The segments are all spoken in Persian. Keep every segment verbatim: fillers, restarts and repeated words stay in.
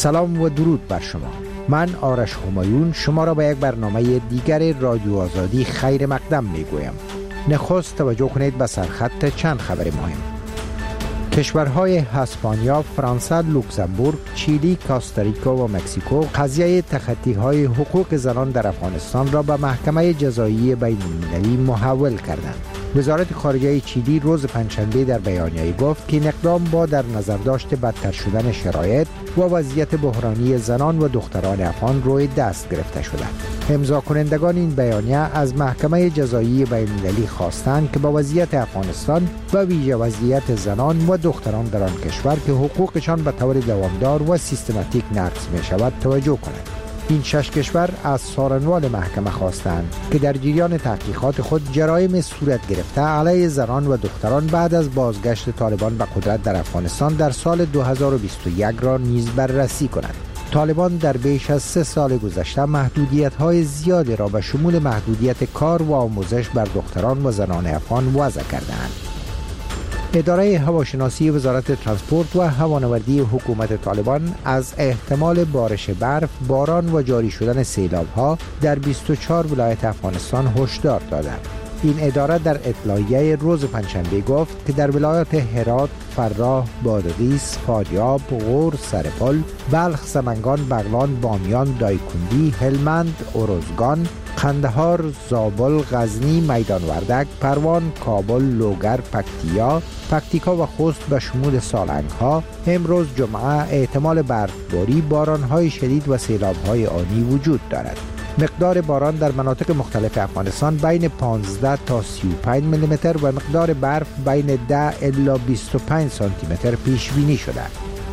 سلام و درود بر شما. من آرش همایون شما را به یک برنامه دیگر رادیو آزادی خیر مقدم می گویم. نخست توجه کنید به سرخط چند خبر مهم. کشورهای اسپانیا، فرانسه، لوکزامبورگ، چیلی، کاستاریکا و مکزیکو قضیه تخطی‌های حقوق زنان در افغانستان را به محکمه جزایی بین المللی محول کردند. وزارت خارجه چیلی روز پنجشنبه در بیانیه‌ای گفت که این اقدام با در نظر داشت بدتر شدن شرایط و وضعیت بحرانی زنان و دختران افغان روی دست گرفته شده. امضا کنندگان این بیانیه از محکمه جزایی بین المللی خواستند که با وضعیت افغانستان و ویژه وضعیت زنان و دختران در آن کشور که حقوقشان به طور دوامدار و سیستماتیک نقض می شود توجه کنند. این شش کشور از سارنوال محکمه خواستند که در جریان تحقیقات خود جرایم صورت گرفته علیه زنان و دختران بعد از بازگشت طالبان به قدرت در افغانستان در سال دو هزار و بیست و یک را نیز بررسی کنند. طالبان در بیش از سه سال گذشته محدودیت‌های زیادی را به شمول محدودیت کار و آموزش بر دختران و زنان افغان وضع کردند. اداره هواشناسی وزارت ترانسپورت و هوانوردی حکومت طالبان از احتمال بارش برف، باران و جاری شدن سیلاب‌ها در بیست و چهار ولایت افغانستان هشدار دادند. این اداره در اطلاعیه روز پنجشنبه گفت که در ولایات هرات، فراه، بادغیس، فاریاب، غور، سرپل، بلخ، سمنگان، بغلان، بامیان، دایکندی، هلمند، اروزگان، قندهار، زابل، غزنی، میدان وردک، پروان، کابل، لوگر، پکتیا، پکتیکا و خوست به شمول سالنگ ها امروز جمعه احتمال برفباری، باران‌های شدید و سیلاب‌های آنی وجود دارد. مقدار باران در مناطق مختلف افغانستان بین پانزده تا سی و پنج میلی متر و مقدار برف بین ده الی بیست و پنج سانتی متر پیش بینی شده.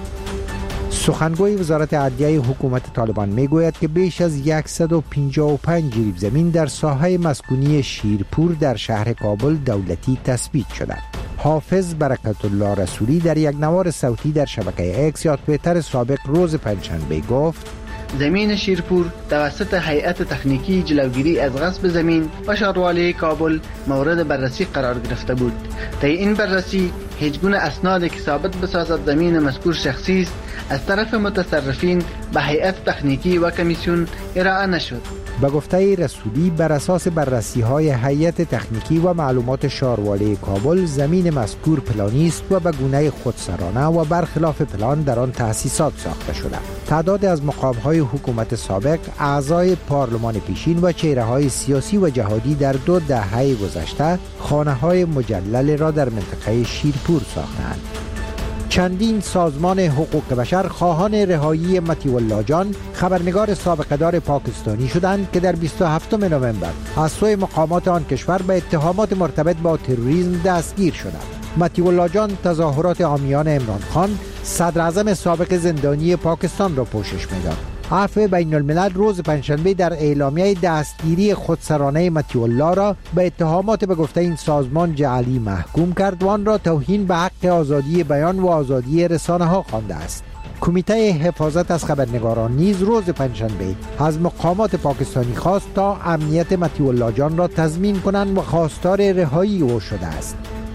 سخنگوی وزارت عدلیه حکومت طالبان میگوید که بیش از صد و پنجاه و پنج جریب زمین در ساحه مسکونی شیرپور در شهر کابل دولتی تثبیت شده. حافظ برکت الله رسولی در یک نوار صوتی در شبکه اکس یا توییتر سابق روز پنجشنبه گفت: زمین شیرپور توسط هیئت تکنیکی جلوگیری از غصب زمین و شهروالی کابل مورد بررسی قرار گرفته بود. طی این بررسی هیچ گونه اسنادی که ثابت بسازد زمین مذکور شخصی است از طرف متصرفین به هیئت تکنیکی و کمیسیون ارائه نشد. به گفته رسولی بر اساس بررسی‌های هیئت تکنیکی و معلومات شهروالی کابل زمین مذکور پلانی است و به گونه خودسرانه و برخلاف پلان در آن تأسیسات ساخته شده. تعداد از مقام‌های حکومت سابق، اعضای پارلمان پیشین و چهره‌های سیاسی و جهادی در دو دهه گذشته خانه‌های مجلل را در منطقه شیرپور ساختند. چندین سازمان حقوق بشر خواهان رهایی مطیع الله جان، خبرنگار سابقه‌دار پاکستانی شدند که در بیست و هفتم نوامبر از سوی مقامات آن کشور به اتهامات مرتبط با تروریسم دستگیر شدند. مطیع الله جان تظاهرات عامیان عمران خان، صدر اعظم سابق زندانی پاکستان را پوشش می‌داد. عفو بین الملل روز پنجشنبه در اعلامیه دستگیری خودسرانه مطیع الله را به اتهامات به گفته این سازمان جعلی محکوم کرد و آن را توهین به حق آزادی بیان و آزادی رسانه ها خوانده است. کمیته حفاظت از خبرنگاران نیز روز پنجشنبه از مقامات پاکستانی خواست تا امنیت مطیع الله جان را تضمین کنند و خواستار رهایی او شده است.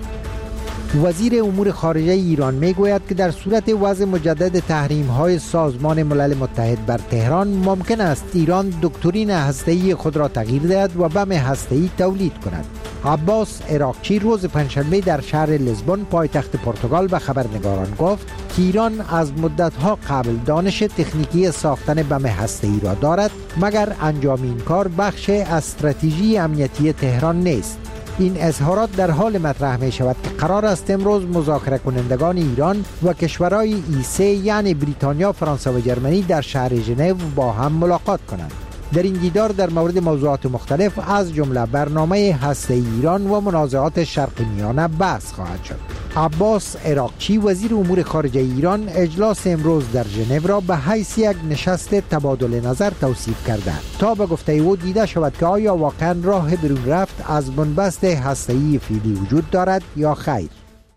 وزیر امور خارجه ایران میگوید که در صورت وضع مجدد تحریم‌های سازمان ملل متحد بر تهران ممکن است ایران دکترین هسته‌ای خود را تغییر دهد و بم هسته‌ای تولید کند. عباس عراقچی روز پنجشنبه در شهر لیسبون پایتخت پرتغال به خبرنگاران گفت که ایران از مدت‌ها قبل دانش تکنیکی ساختن بم هسته‌ای را دارد، مگر انجام این کار بخش استراتژی امنیتی تهران نیست. این اظهارات در حال مطرح می شود که قرار است امروز مذاکره کنندگان ایران و کشورهای ای سه یعنی بریتانیا، فرانسه و جرمنی در شهر ژنو با هم ملاقات کنند. در این دیدار در مورد موضوعات مختلف از جمله برنامه هسته‌ای ایران و منازعات شرق میانه بحث خواهد شد. عباس عراقچی وزیر امور خارجه ایران اجلاس امروز در ژنو را به حیث یک نشست تبادل نظر توصیف کرده تا به گفته او دیده شود که آیا واقعا راه برون رفت از بنبست هسته‌ای فعلی وجود دارد یا خیر.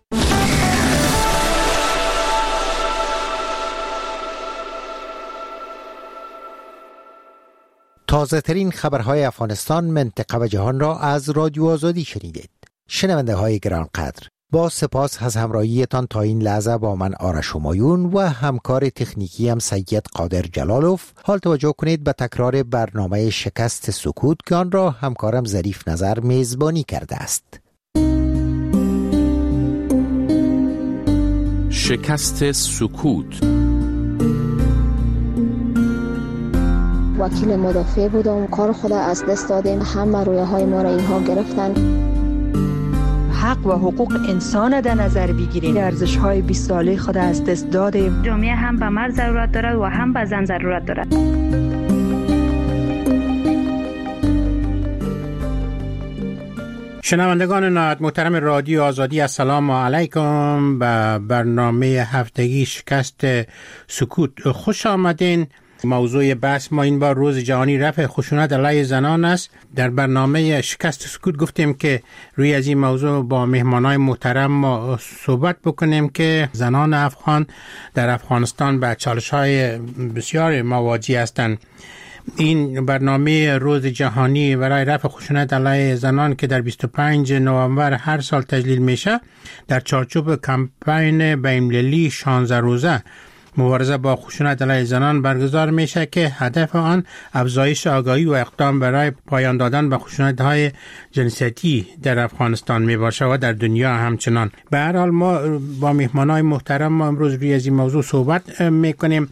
تازه ترین خبرهای افغانستان، منطقه و جهان را از رادیو آزادی شنیدید. شنونده های گرانقدر، با سپاس از همراهیتان تا این لحظه با من آرش همایون و همکار تکنیکی هم سید قادر جلالوف. حال توجه کنید به تکرار برنامه شکست سکوت که آن را همکارم ظریف نظر میزبانی کرده است. شکست سکوت. وکیل مدافع بودم، کار خود از دست دادیم، همه رویه های ما را اینها گرفتن. حق و حقوق انسان در نظر بگیریم، ارزش های بیست ساله خود از دست دادیم. جامعه هم به مرد ضرورت دارد و هم به زن ضرورت دارد. شنوندگان نهایت محترم رادیو آزادی، السلام علیکم. به برنامه هفتگی شکست سکوت خوش آمدین. موضوع بحث ما این بار روز جهانی رفع خشونت علیه زنان است. در برنامه شکست سکوت گفتیم که روی از این موضوع با مهمانای محترم ما صحبت بکنیم که زنان افغان در افغانستان به چالش‌های بسیار مواجه هستند. این برنامه روز جهانی برای رفع خشونت علیه زنان که در بیست و پنجم نوامبر هر سال تجلیل میشه در چارچوب کمپین بین‌المللی شانزده روزه مبارزه با خشونت علیه زنان برگزار میشه که هدف آن افزایش آگاهی و اقدام برای پایان دادن به خشونت‌های جنسیتی در افغانستان می باشه و در دنیا همچنان. به هر حال ما با مهمانای محترم ما امروز روی از این موضوع صحبت میکنیم.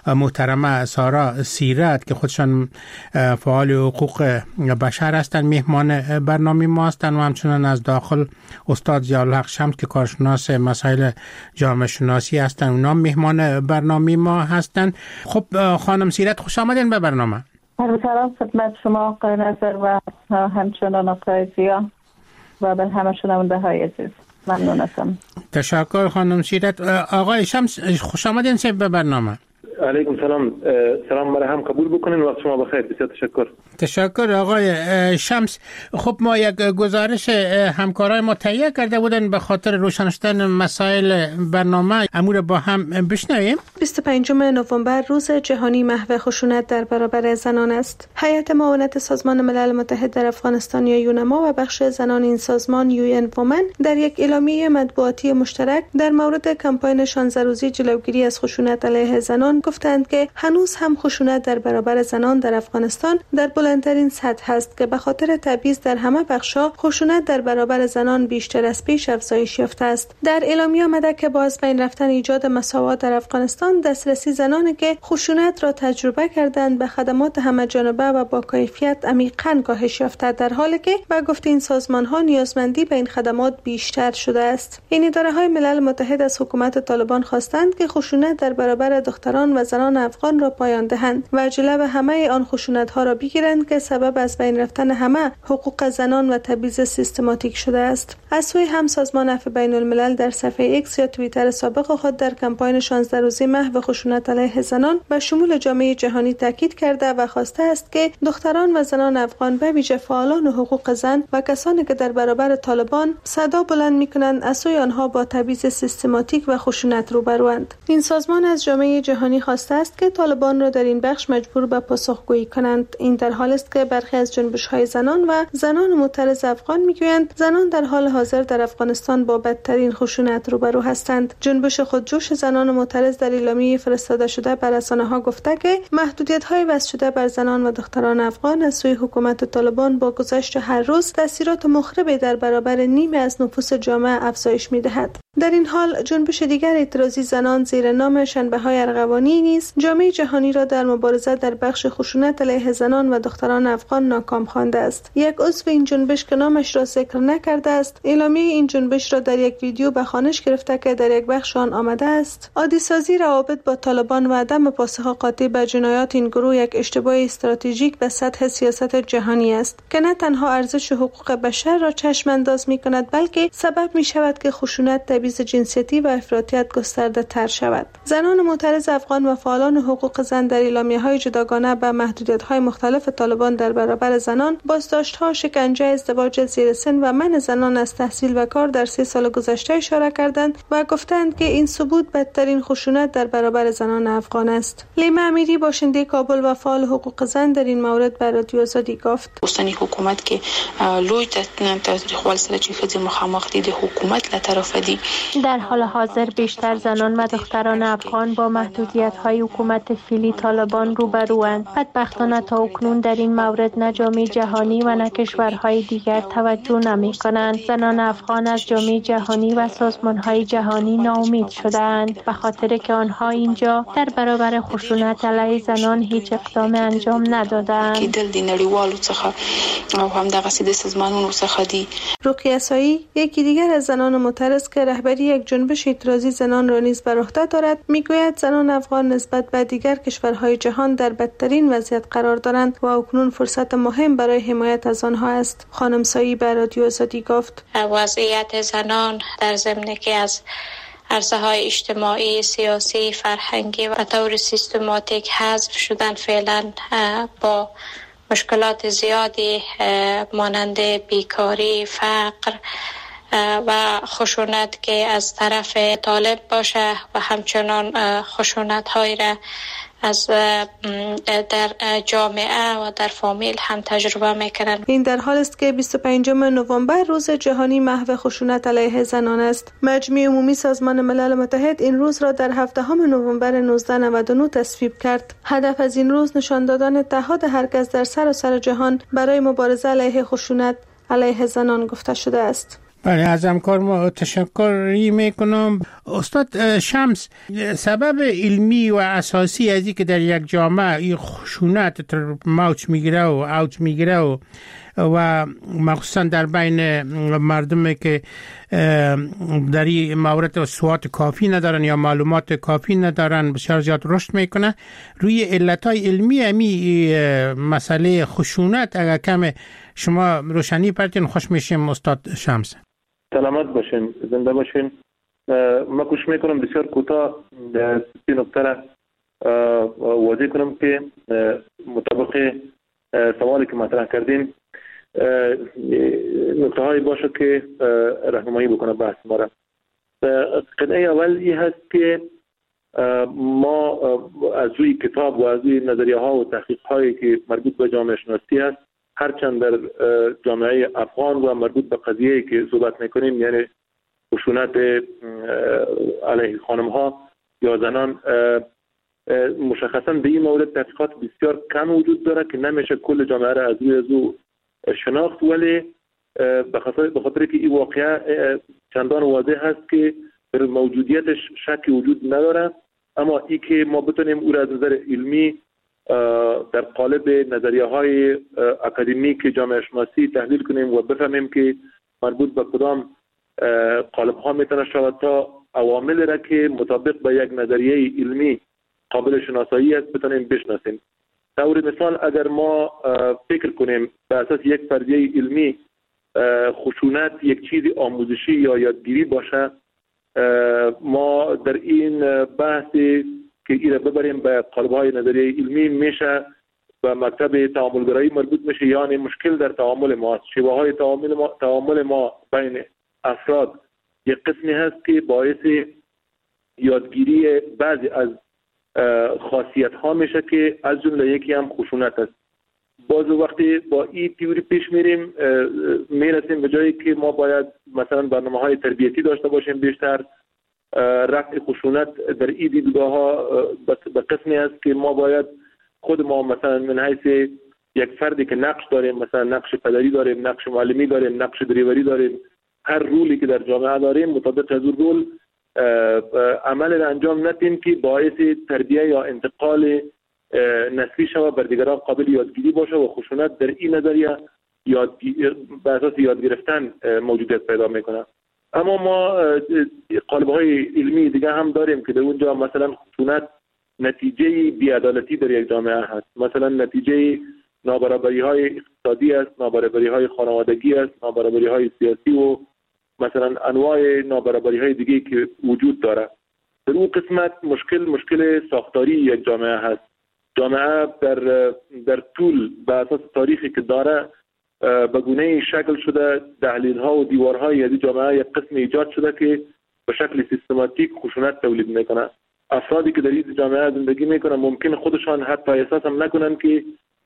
محترمه سارا سیرت که خودشان فعال حقوق بشر هستند مهمان برنامه ما هستند و همچنان از داخل استاد ضیاءالحق شمس که کارشناس مسائل جامعه شناسی هستند، اونا مهمان برنامه ما هستند. خب خانم سیرت خوش آمدین به برنامه. سلام خدمت شما آقای نظر و همچنان آقای ضیاء و به همه شنونده های عزیز. ممنون هستم. تشکر خانم سیرت. آقای شمس خوش آمدین به برنامه. علیکم سلام. سلام مرا هم قبول بکنین. وقت شما بخیر. بسیار تشکر. تشکر آقای شمس. خب ما یک گزارش همکارای ما تهیه کرده بودن به خاطر روشن شدن مسائل برنامه، امور با هم بشنویم. بیست و پنجم نوامبر روز جهانی محو خشونت در برابر زنان است. هیئت معاونت سازمان ملل متحد در افغانستان یا یونما و بخش زنان این سازمان یو ان وومن در یک اعلامیه مطبوعاتی مشترک در مورد کمپین شانزده روزه جلوگیری از خشونت علیه زنان گفتند که هنوز هم خشونت در برابر زنان در افغانستان در بلندترین سطح است که به خاطر تبعیض در همه بخش‌ها خشونت در برابر زنان بیشتر از پیش افزایش یافته است. در اعلامیه آمده که با از بین رفتن ایجاد مساوات در افغانستان دسترسی زنانی که خشونت را تجربه کردند به خدمات همه‌جانبه و با کیفیت عمیقاً کاهش یافته، در حالی که با گفته این سازمان‌ها نیازمندی به این خدمات بیشتر شده است. این اداره‌های ملل متحد از حکومت طالبان خواستند که خشونت در برابر دختران و زنان افغان را پایان دهند و جلو همه آن خشونت‌ها را بگیرند که سبب از بین رفتن همه حقوق زنان و تبعیض سیستماتیک شده است. از سوی هم سازمان عفو بین الملل در صفحه ایکس یا توییتر سابق خود در کمپین شانزده روزه محو خشونت علیه زنان به شمول جامعه جهانی تاکید کرده و خواسته است که دختران و زنان افغان به ویژه فعالان حقوق زن و کسانی که در برابر طالبان صدا بلند می‌کنند از سوی آنها با تبعیض سیستماتیک و خشونت روبروند. این سازمان از جامعه جهانی خواسته است که طالبان را در این بخش مجبور به پاسخگویی کنند. این در حالی است که برخی از جنبش‌های زنان و زنان معترض افغان میگویند زنان در حال حاضر در افغانستان با بدترین خشونت روبرو هستند. جنبش خودجوش زنان معترض در اعلامیه فرستاده شده بر رسانه‌ها گفته که محدودیت‌های وضع شده بر زنان و دختران افغان از سوی حکومت طالبان با گذشت هر روز تاثیرات مخربی در برابر نیمی از نفوس جامعه افزایش می‌دهد. در این حال جنبش دیگر اعتراضی زنان زیر نام شنبه‌های ارغوانی نیز جامعه جهانی را در مبارزه در بخش خشونت علیه زنان و دختران افغان ناکام خوانده است. یک عضو این جنبش که نامش را ذکر نکرده است، اعلامیه این جنبش را در یک ویدیو به خوانش گرفته که در یک بخش آن آمده است: عادی سازی روابط با طالبان و عدم پاسخ قاطع به جنایات این گروه یک اشتباه استراتژیک به سطح سیاست جهانی است که نه تنها ارزش حقوق بشر را چشم انداز می‌کند بلکه سبب می‌شود که خشونت تبعیض جنسیتی و افراطیت گسترده تر شود. زنان معترض افغان و فعالان حقوق زن در اعلامیه‌های جداگانه به محدودیت‌های مختلف طالبان در برابر زنان، بازداشت‌ها، شکنجه، ازدواج زیر سن و منع زنان از تحصیل و کار در سه سال گذشته اشاره کردند و گفتند که این ثبوت بدترین خشونت در برابر زنان افغان است. لیما امیری باشنده کابل و فعال حقوق زن در این مورد به رادیو آزادی گفت: اوسنی حکومت که لوی تاریخ ول سره چې خځې مخامخ دي د حکومت له طرفه دي. در حال حاضر بیشتر زنان و دختران افغان با محدودیت‌های حکومت فعلی طالبان روبروند. بدبختانه تا اکنون در این مورد نه جامعه جهانی و نه کشورهای دیگر توجه نمی‌کنند. زنان افغان از جامعه جهانی و سازمان‌های جهانی ناامید شده‌اند به خاطر که آنها اینجا در برابر خشونت علیه زنان هیچ اقدام انجام ندادند. کېدل د نړیوالو څخه او همدغسې د سازمانونو څخه دي. رقیه سایی، یکی دیگر از زنان معترض که رهبری یک جنبش اعتراضی زنان را نیز بر عهده دارد، میگوید زنان افغان نسبت به دیگر کشورهای جهان در بدترین وضعیت قرار دارند و اکنون فرصت مهم برای حمایت از آنها است. خانم سایی به رادیو آزادی گفت: وضعیت زنان در ضمن که از عرصه‌های اجتماعی، سیاسی، فرهنگی و به طور سیستماتیک حذف شدن فعلا با مشکلات زیادی مانند بیکاری، فقر و خشونت که از طرف طالب باشه و همچنان خشونت های را از در جامعه و در فامیل هم تجربه میکنن. این در حال است که بیست و پنجم نوامبر روز جهانی محو خشونت علیه زنان است. مجمع عمومی سازمان ملل متحد این روز را در هفدهم نوامبر نوزده نود و نه تصویب کرد. هدف از این روز نشان دادن اتحاد هر کس در سراسر جهان برای مبارزه علیه خشونت علیه زنان گفته شده است. بله، از همکار ما تشکری میکنم. استاد شمس، سبب علمی و اساسی از این که در یک جامعه این خشونت موج میگیره و اوج میگیره و و مخصوصا در بین مردم که در این مورد سواد کافی ندارن یا معلومات کافی ندارن بسیار زیاد رشد میکنه، روی علتهای علمی همی مسئله خشونت اگر کم شما روشنی پرتین خوش میشیم. استاد شمس سلامت باشین، زنده باشین. من کوشش میکنم بسیار کوتاه در این نکته را واضح کنم که مطابق سوالی که مطرح کردین نکته هایی باشه که راهنمایی بکنه بحث ما را. قضیه اول این هست که ما از روی کتاب و از روی نظریه ها و تحقیق هایی که مربوط به جامعه شناسی هست، هرچند در جامعه افغان و مربوط به قضیه‌ای که صحبت میکنیم، یعنی خشونت علیه خانم ها یا زنان، مشخصا به این مورد تحقیقات بسیار کم وجود داره که نمیشه کل جامعه را از روی از او شناخت، ولی به خاطر به خاطر که این واقعه چندان واضح هست که در موجودیتش شکی وجود نداره، اما این که ما بتونیم او را از نظر علمی در قالب نظریه های اکادمیک جامعه شناسی تحلیل کنیم و بفهمیم که مربوط به کدام قالب ها میتونه شود تا عوامل را که مطابق به یک نظریه علمی قابل شناسایی است بتونیم بشناسیم. طور مثال اگر ما فکر کنیم به اساس یک فرضیه علمی خشونت یک چیز آموزشی یا یادگیری باشه، ما در این بحثی که ایره ببریم به قالب‌های نظریه علمی میشه به مکتب تعاملگرایی مربوط میشه، یعنی مشکل در تعامل ما، شیوه‌های تعامل ما تعامل ما بین افراد یک قسمی هست که باعث یادگیری بعضی از خاصیت‌ها میشه که از جمله یکی هم خشونت است. باز وقتی با این تئوری پیش میریم میرسیم به جایی که ما باید مثلا برنامه‌های تربیتی داشته باشیم بیشتر. رفع خشونت در این دیدگاه‌ها به قسمی است که ما باید خود ما مثلا من حیث یک فردی که نقش داریم، مثلا نقش پدری داریم، نقش معلمی داریم، نقش دریوری داریم، هر رولی که در جامعه داریم مطابق از اون رول عمل را انجام ندیم که باعث تربیه یا انتقال نسلی شود بر دیگران قابل یادگیری باشه و خشونت در این نظریه یاد به اساس یاد گرفتن موجودیت پیدا میکنه. اما ما قالب‌های علمی دیگه هم داریم که در اونجا مثلا خشونت نتیجه بی‌عدالتی در یک جامعه هست، مثلا نتیجه نابرابری‌های اقتصادی است، نابرابری‌های خانوادگی است، نابرابری‌های سیاسی و مثلا انواع نابرابری های دیگه که وجود داره. در اون قسمت مشکل مشکل ساختاری یک جامعه هست. جامعه در در طول به اساس تاریخی که داره به گونه شکل شده، دهلیز ها و دیوارهای از جامعه یک قسم ایجاد شده که به شکل سیستماتیک خشونت تولید میکنه. افرادی که در این جامعه زندگی میکنن ممکن خودشان حتی احساس هم نکنن که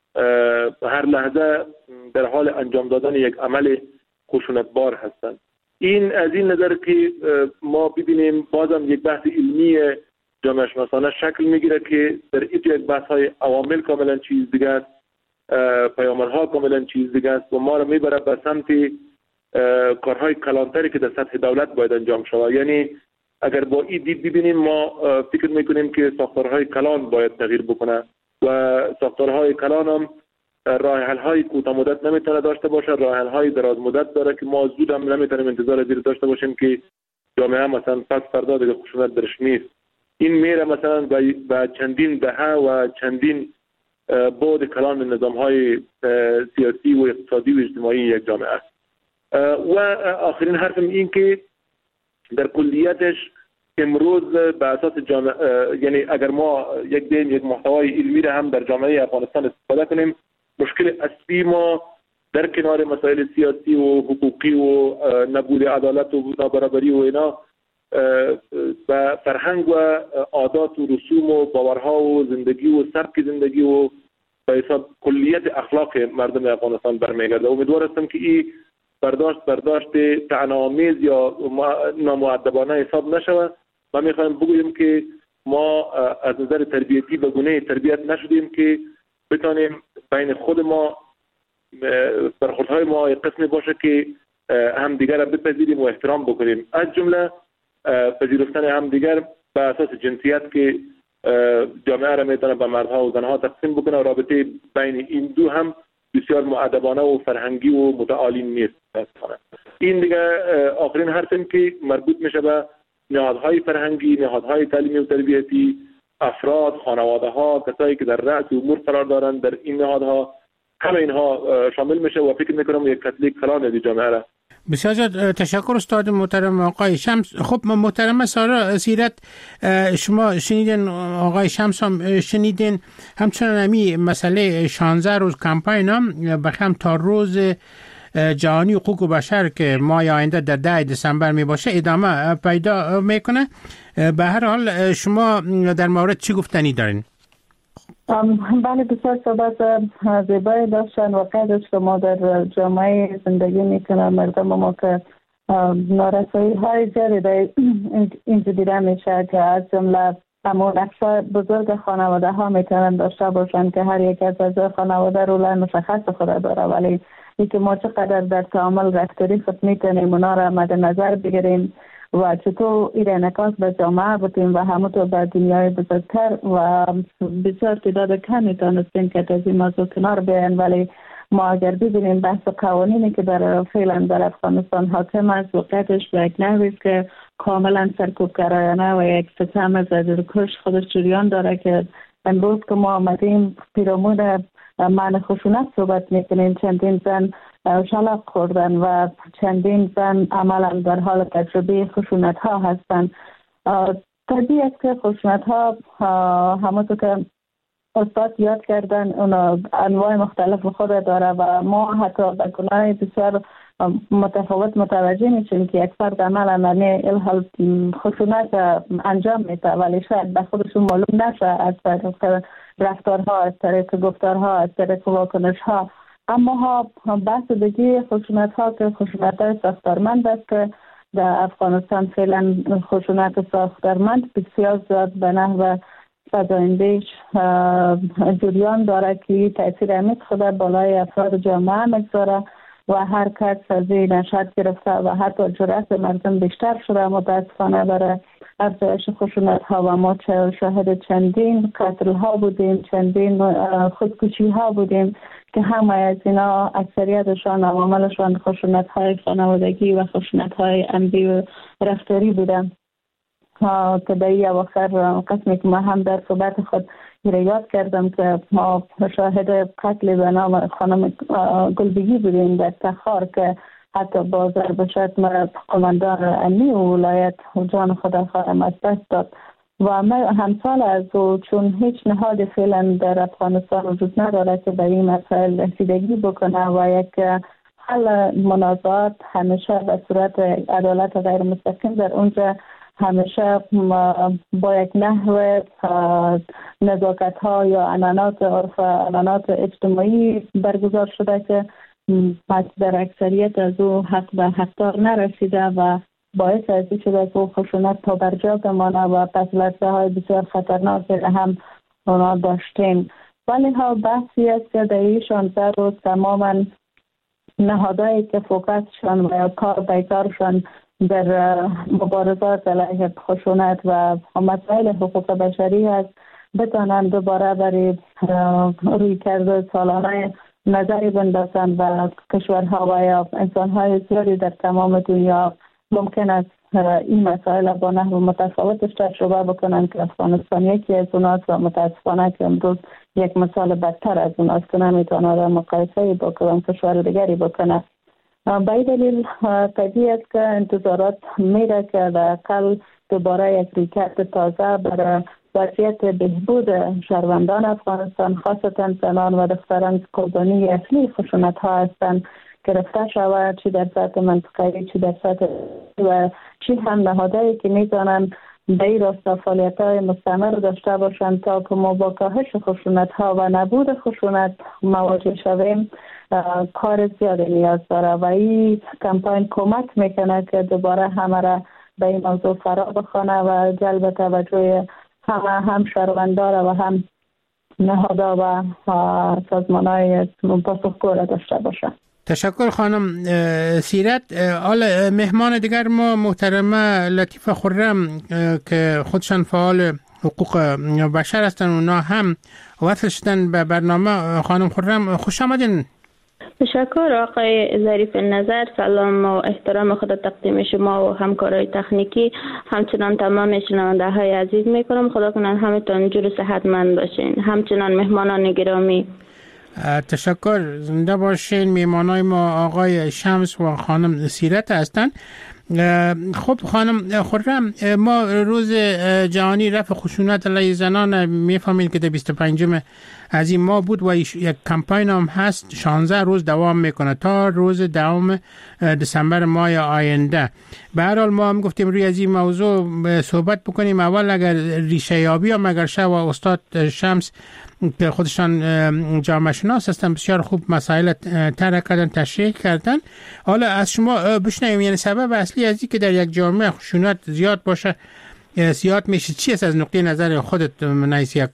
هر لحظه در حال انجام دادن یک عمل خشونتبار هستند. این از این نظر که ما ببینیم بازم یک بحث علمی جامعه شناسانه شکل میگیره که در این یک بحث های عوامل کاملا چیز دیگه است، پیامدها کاملا چیز دیگه است و ما رو میبره به سمت کارهای کلانتری که در سطح دولت باید انجام شود. یعنی اگر با این دید ببینیم ما فکر میکنیم که ساختارهای کلان باید تغییر بکنه و ساختارهای کلان هم راه حل های کوتاه مدت نمیتونه داشته باشه، راه حل های دراز مدت داره که ما زود هم نمیتونیم انتظار زیر داشته باشیم که جامعه مثلا پس فردا دیگه خشونت درش نیست. این میره مثلا با چندین دهه و چندین بعد کلان نظام های سیاسی و اقتصادی و اجتماعی یک جامعه است. و آخرین حرفم این که در کلیتش امروز به اساس جامعه، یعنی اگر ما یک دین یک محتوای علمی را هم در جامعه افغانستان استفاده کنیم، مشکل اصلی ما در کنار مسائل سیاسی و حقوقی و نبود عدالت و نابرابری و اینا و فرهنگ و عادات و رسوم و باورها و زندگی و سبک زندگی و به حساب کلیت اخلاق مردم افغانستان برمیگرده. امیدوار هستم که این برداشت برداشت طعنه‌آمیز یا نامؤدبانه حساب نشود. ما میخوایم بگوییم که ما از نظر تربیتی به گونه تربیت نشدیم که بتانیم بین خود ما برخوردهای ما یک قسمی باشه که همدیگر را بپذیریم و احترام بکنیم، از جمله پذیرفتن همدیگر به اساس جنسیت که جامعه را میتونه به مردها و زنها تقسیم بکنه و رابطه بین این دو هم بسیار مؤدبانه و فرهنگی و متعالی نیست. این دیگه آخرین حرفم که مربوط میشه به نهادهای فرهنگی، نهادهای تعلیمی و تربیتی، افراد، خانواده ها، کسایی که در رأس امور قرار دارند در این نهادها، همه اینها شامل میشه و فکر میکنم یک کتله کلان از جامعه را. بسیار زیاد تشکر استاد محترم آقای شمس. خب محترم سارا سیرت، شما شنیدین، آقای شمس هم شنیدین، همچنان همی مسئله شانزده روز کمپاین هم بخم تا روز جهانی حقوق بشر که ماه آینده در ده دسامبر می باشه ادامه پیدا میکنه. به هر حال شما در مورد چی گفتنی دارین؟ بله، بسیار صحبت زیبایی داشتن. واقعا داشت که ما در جامعه زندگی میکنه مردم ما که نارسایی های زیادی در اینجا دیده میشه که از جمله اما نقش بزرگ خانواده ها میتونن داشته باشن که هر یک از اعضای خانواده رول مشخص خود داره، ولی اینکه ما چقدر در تعامل رفتاری خود میتونیم اونا را مد نظر بگیریم و چطور این انعکاس به جامعه بتیم و همونطور به دنیای بزرگتر و بسیار تعداد کمی دانستیم که از این موضوع کنار بیاین. ولی ما اگر ببینیم بحث قوانینی که در فعلا در افغانستان حاکم است واقعیتش به یک نحوی است که کاملا سرکوبگرایانه و یک ستم زدرکش خودش جریان داره که امروز که ما آمدیم پیرامون معنی خشونت صحبت میکنیم، چندین زن شلاق خوردن و چندین زن عملا در حال تجربه خشونت ها هستند. طبیعی است که خشونت ها همونطور که استاد یاد کردن اون انواع مختلف خود داره و ما حتی به گناه بسیار متفاوت متوجه میشیم که یک فرد عملا معنی الحال خشونت انجام میده ولی شاید به خودشون معلوم نشه از طریق رفتارها، از طریق گفتارها، از طریق واکنش ها. اما ها بحث دیگه خشونت ها که خشونت های ساختارمند است که در افغانستان فعلا خشونت ساختارمند بسیار زیاد به نحو فزایندهش جریان داره که تاثیر عمیق خود بالای افراد جامعه میگذاره و هر کس از این نشاط گرفته و حتی جرأت مردم بیشتر شده. متاسفانه برای افزایش خشونت ها و ما شاهد چندین قتل ها بودیم، چندین خودکشی ها بودیم که همه از اینا اکثریتشان عواملشان خشونت های خانوادگی و خشونت های عمدی و رفتاری بودن که در این اواخر قسمی که ما هم در صحبت خود یاد کردم که ما شاهد قتل به نام خانم گلبگی بودیم در تخار که حتی با ضرب شتم قماندان امنی ولایت جان خود خواهم از دست داد و ما همسال از او چون هیچ نهاد فعلا در افغانستان وجود نداره که به این مسائل رسیدگی بکنه و یک حل منازعات همیشه به صورت عدالت غیر مستقیم در اونجا همیشه با یک نحو نزاکت ها یا عنعنات عرف عنعنات اجتماعی برگزار شده که در اکثریت از او حق به حقدار نرسیده و باعث از این شده که خشونت تا برجا بمانه و پس لرزه های بسیار خطرناک هم اونا داشتیم. ولی ها بحثی است که در این شانزده روز تماما نهادهایی که فوکسشان و کار بیکارشان در مبارزات علیه خشونت و مسائل حقوق بشری هست بتانند دوباره برای روی کرده سالانه نظری بندازند و کشورها و یا انسانهای زیادی در تمام دنیا ممکن است این مسائل با نحو متفاوتش تجربه بکنند که افغانستان یکی از اوناست و متاسفانه که امروز یک مثال بدتر از اوناست که نمیتونه را مقایسه با کدام کشور دیگری بکنه. به این دلیل طبیعی است که انتظارات میره که در اقل دوباره یک ریکرد تازه برای وضعیت بهبود شهروندان افغانستان خاصتا زنان و دختران قربانی اصلی خشونت ها هستند گرفته شود، چی در سطح منطقه‌ای چی در سطح و چی هم نهادهایی که میتونن به این راستا فعالیت های مستمر داشته باشند تا که ما با کاهش خشونت ها و نبود خشونت مواجه شویم کار زیادی نیاز داره و این کمپاین کمک میکنه که دوباره همه را به این موضوع فرا بخوانه و جلب توجه همه هم شهروندان و هم نهادها و سازمان های پاسخگو را داشته باشه. تشکر خانم سیرت. حالا مهمان دیگر ما محترمه لطیفه خرم که خودشان فعال حقوق بشر هستند، اونا هم وصل شدن به برنامه. خانم خرم خوش آمدین. تشکر آقای ظریف نظر. سلام و احترام خود تقدیم شما و همکارای تکنیکی، همچنان تمام شنونده های عزیز میکنم. خدا کنن همتون جور صحتمند باشین. همچنان مهمانان گرامی تشکر. زنده باشین. میهمانای ما آقای شمس و خانم سیرت هستند. خب خانم خرم، ما روز جهانی رفع خشونت علیه زنان میفهمیم که در بیست و پنجم از این ماه بود و یک کمپاین هم هست شانزده روز دوام میکنه تا روز دوم دسامبر ماه آینده. به هر حال ما هم گفتیم روی از این موضوع صحبت بکنیم. اول اگر ریشه یابی هم اگر شد و استاد شمس که خودشان جامعه شناس هستن بسیار خوب مسائل طرح کردن تشریح کردن. حالا از شما بشنویم یعنی سبب اصلی از این که در یک جامعه خشونت زیاد باشه زیاد میشه چی است از نقطه نظر خودت نایس یک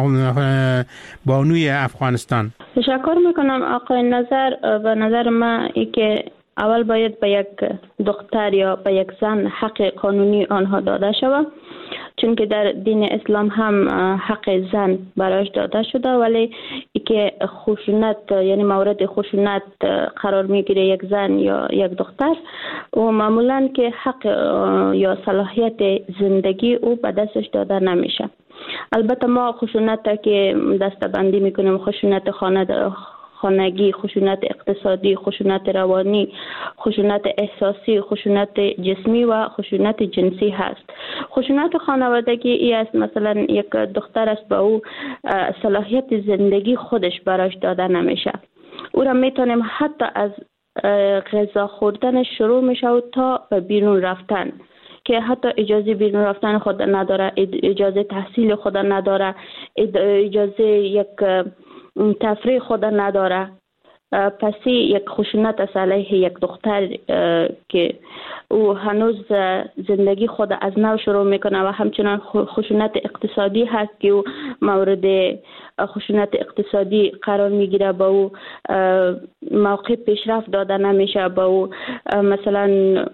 بانوی افغانستان؟ تشکر میکنم آقای نظر. به نظر من ای که اول باید به یک دختر یا به یک زن حق قانونی آنها داده شود، چون که در دین اسلام هم حق زن برایش داده شده، ولی ای که خشونت یعنی مورد خشونت قرار میگیره یک زن یا یک دختر و معمولا که حق یا صلاحیت زندگی او به دستش داده نمیشه. البته ما خشونت که دسته‌بندی میکنیم خشونت خانه خانگی، خشونت اقتصادی، خشونت روانی، خشونت احساسی، خشونت جسمی و خشونت جنسی هست. خشونت خانوادگی ای است مثلا یک دختر است با او صلاحیت زندگی خودش براش داده نمیشه. او را میتونیم حتی از غذا خوردن شروع میشه و تا بیرون رفتن که حتی اجازه بیرون رفتن خود نداره، اجازه تحصیل خود نداره، اجازه یک تفریح خود نداره. پس یک خشونت است علیه یک دختر که او هنوز زندگی خود از نو شروع میکنه و همچنان خشونت اقتصادی هست که او مورد خشونت اقتصادی قرار میگیره، با او موقع پیشرفت داده نمیشه، با او مثلا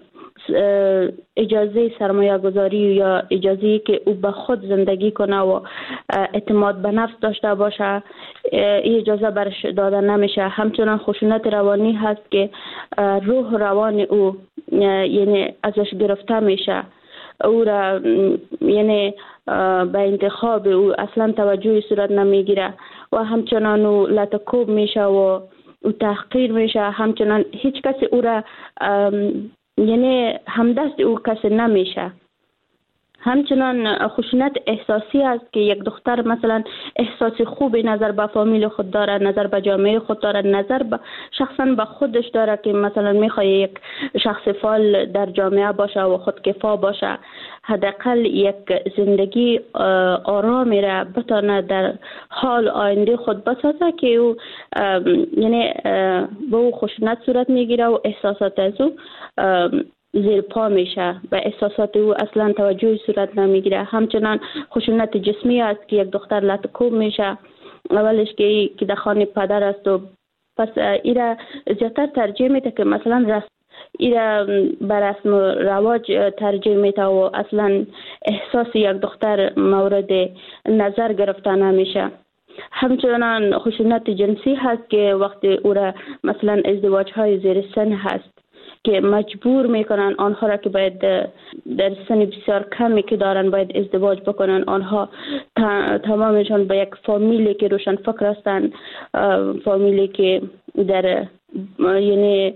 اجازه سرمایه گذاری یا اجازه که او به خود زندگی کنه و اعتماد به نفس داشته باشه این اجازه برش داده نمیشه. همچنان خشونت روانی هست که روح روان او یعنی ازش گرفته میشه، او را یعنی به انتخاب او اصلا توجهی صورت نمیگیره و همچنان او لطکوب میشه و او تحقیر میشه، همچنان هیچ کسی او را یعنی همدست او کسی نمیشه. همچنان خشونت احساسی است که یک دختر مثلا احساس خوبی نظر به فامیل خود داره، نظر به جامعه خود داره، نظر به شخصا به خودش داره که مثلا میخواد یک شخص فعال در جامعه باشه و خودکفا باشه، حداقل یک زندگی آرامی را بتونه در حال آینده خود بسازه که او یعنی به او خشونت صورت میگیره و احساسات از او زیر پا میشه، به احساسات او اصلا توجه صورت نمیگیره. همچنان خشونت جسمی است که یک دختر لطکوب میشه، اولش که که در خانه پدر است و پس ایره زیادتر ترجیح میده که مثلا رسم ایره بر رسم و رواج ترجیح میده و اصلا احساس یک دختر مورد نظر گرفته نمیشه. همچنان خشونت جنسی هست که وقتی او را مثلا ازدواج های زیر سن هست که مجبور میکنن آنها را که باید در سن بسیار کمی که دارن باید ازدواج بکنن، آنها تمامشان با یک فامیلی که روشن فکر هستن، فامیلی که در یعنی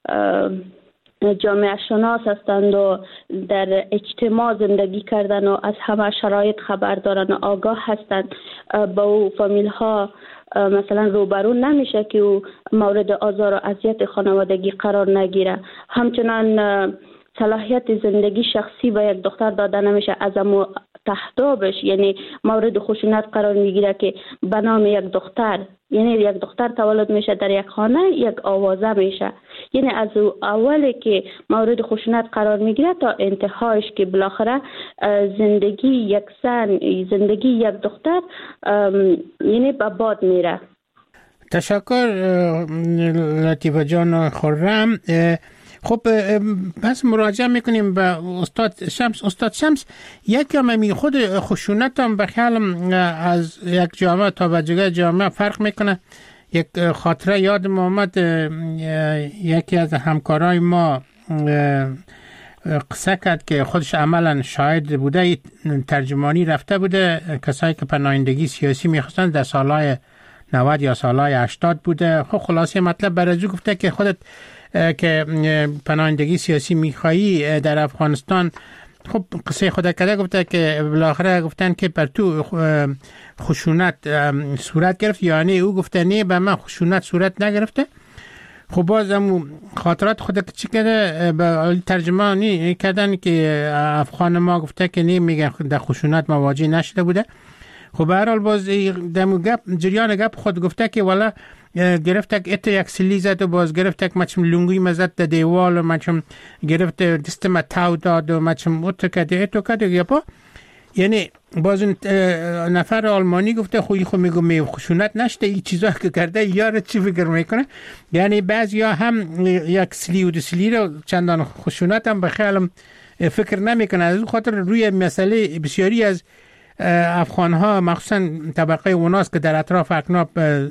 جامعه شناس هستند و در اجتماع زندگی کردن و از همه شرایط خبر دارن و آگاه هستند، با او فامیل ها مثلا روبرو نمیشه که او مورد آزار و اذیت خانوادگی قرار نگیره. همچنان صلاحیت زندگی شخصی به یک دختر داده نمیشه، از امو تهدابش یعنی مورد خشونت قرار میگیره که به نام یک دختر، یعنی یک دختر تولد میشه در یک خانه یک آوازه میشه، یعنی از اولی که مورد خشونت قرار میگیره تا انتهایش که بالاخره زندگی یک زن، زندگی یک دختر یعنی به باد میره. تشکر لطیفه جان خرم. خب بس مراجعه میکنیم به استاد شمس. استاد شمس، یک جامعه می خود خشونت هم به خیالم از یک جامعه تا به دیگر جامعه فرق میکنه. یک خاطره یاد ما آمد، یکی از همکارای ما قصه کرد که خودش عملا شاهد بوده، ترجمانی رفته بوده، کسایی که پناهندگی سیاسی میخواستن در سالهای نود یا سالهای هشتاد بوده. خب خلاصه مطلب برای گفته که خودت که پناهندگی سیاسی میخوایی در افغانستان، خب قصه خدا کرده گفته که بالاخره گفتن که پر تو خشونت صورت گرفت، یعنی او گفته نه به من خشونت صورت نگرفته. خب باز هم خاطرات خود چی کرده به ترجمانی کردن که افغان ما گفته که نه میگه در خشونت مواجه نشده بوده. خب به هر حال باز دمو گپ جریان گپ خود گفته که والا گرفت یک یک سلی زد و باز گرفت یک مچم لنگوی مزد در دیوال و مچم گرفت دست ما تاو داد و مچم اتو کده اتو کده گپا. یعنی باز نفر آلمانی گفته خوی خو میگو می خشونت نشده، این چیزا که کرده یار چی فکر میکنه. یعنی بعضی ها هم یک سلی و دو سلی رو چندان خشونت هم به خیالم فکر نمیکنه. از اون خاطر روی مسئله بسیاری از افغان ها مخصوصا طبقه اوناس که در اطراف اکناپ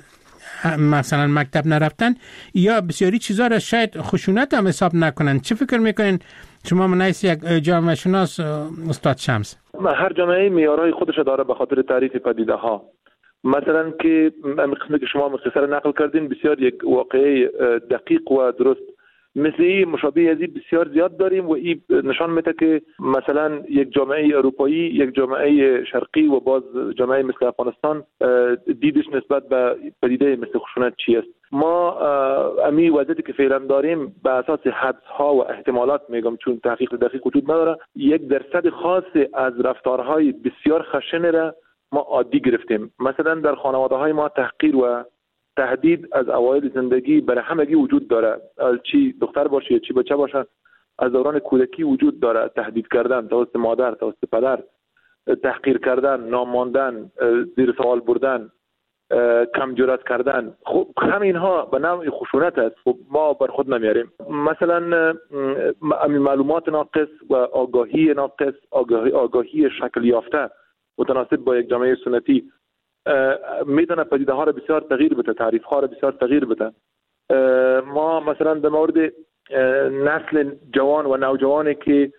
مثلا مکتب نرفتن یا بسیاری چیزا را شاید خشونت هم حساب نکنن. چه فکر میکنین شما منیس یک جامعه شناس استاد شمس؟ هر جامعه معیارهای خودش داره به خاطر تعریف پدیده ها. مثلا که قسمی که شما مختصر نقل کردین بسیار یک واقعه دقیق و درست، مثل این مشابه ازی بسیار زیاد داریم و این نشان میده که مثلا یک جامعه اروپایی، یک جامعه شرقی و باز جامعه مثل افغانستان دیدش نسبت به پدیده مثل خشونت چی است. ما امی وضعیتی که فعلا داریم به اساس حدس ها و احتمالات میگم، چون تحقیق دقیق وجود نداره، یک درصد خاص از رفتارهای بسیار خشن را ما عادی گرفتیم. مثلا در خانواده های ما تحقیر و تهدید از اوایل زندگی برای همگی وجود داره، چی دختر باشه چی بچه باشه، از دوران کودکی وجود داره. تهدید کردن توسط مادر، توسط پدر، تحقیر کردن، ناماندن، زیر سوال بردن، کم جرأت کردن. خب همین ها به نوع خشونت است. خب ما بر خود نمیاریم. مثلا معلومات ناقص و آگاهی ناقص، آگاهی آگاهی شکل یافته متناسب با یک جامعه سنتی میتونه پدیده ها را بسیار تغییر بده، تعریف ها را بسیار تغییر بده. ما مثلا در مورد نسل جوان و نوجوانی که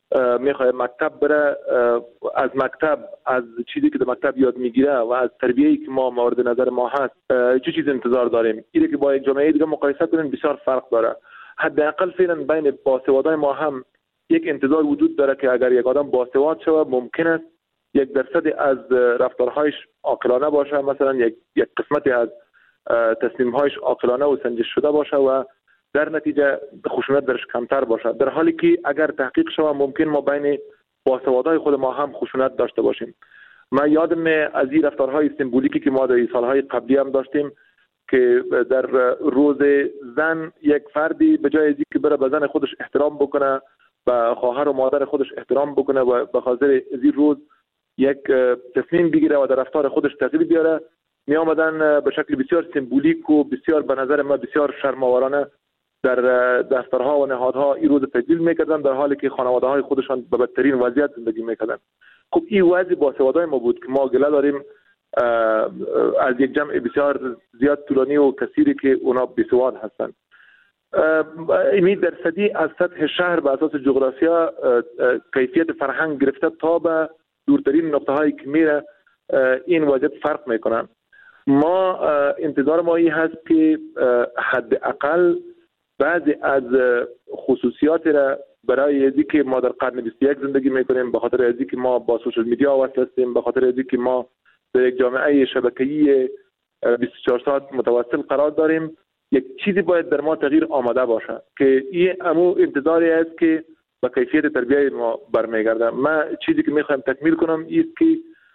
میخواد مکتب بره، از مکتب از چیزی که در مکتب یاد میگیره و از تربیه‌ای که ما مورد نظر ما هست چه چیز انتظار داریم، اینه که با یک جامعه دیگه مقایسه کنیم بسیار فرق داره. حداقل فعلا بین باسوادای ما هم یک انتظار وجود داره که اگر یک آدم باسواد شود ممکن است یک درصدی از رفتارهایش عاقلانه باشه، مثلا یک یک قسمتی از تصمیم‌هایش عاقلانه و سنجش شده باشه و در نتیجه خشونت درش کمتر باشه، در حالی که اگر تحقیق شود ممکن ما بین باسوادای خود ما هم خشونت داشته باشیم. من یادم از این رفتارهای سمبولیکی که ما در سالهای قبلی هم داشتیم که در روز زن یک فردی به جای از اینکه بره به زن خودش احترام بکنه، به خواهر و مادر خودش احترام بکنه و به خاطر از این روز یک تصمیم بگیره و در رفتار خودش تغییر بیاره، می آمدن به شکل بسیار سمبولیک و بسیار به نظر ما بسیار شرم‌آورانه در دفترها و نهادها این روز تجلیل میکردن، در حالی که خانواده های خودشان به بدترین وضعیت زندگی میکردن. خب این وضع باسوادای ما بود که ما گله داریم از یک جمع بسیار زیاد طولانی و کثیری که اونا بیسواد هستند. این درصدی از سطح شهر به اساس جغرافیا کیفیت فرهنگ گرفته تا به دورترین نقطه هایی که میره این وضعیت فرق میکنن. ما انتظار ما این هست که حداقل بعضی از خصوصیات را برای ازی که ما در قرن بیست و یک زندگی میکنیم، به خاطر ازی که ما با سوشال میدیا وصل هستیم، به خاطر ازی که ما در یک جامعه شبکه‌ای بیست و چهار ساعت متواصل قرار داریم، یک چیزی باید در ما تغییر آمده باشه که این امو انتظاری است که با کیفیت تربیت ما برمیگرده. من چیزی که میخوایم تکمیل کنم است که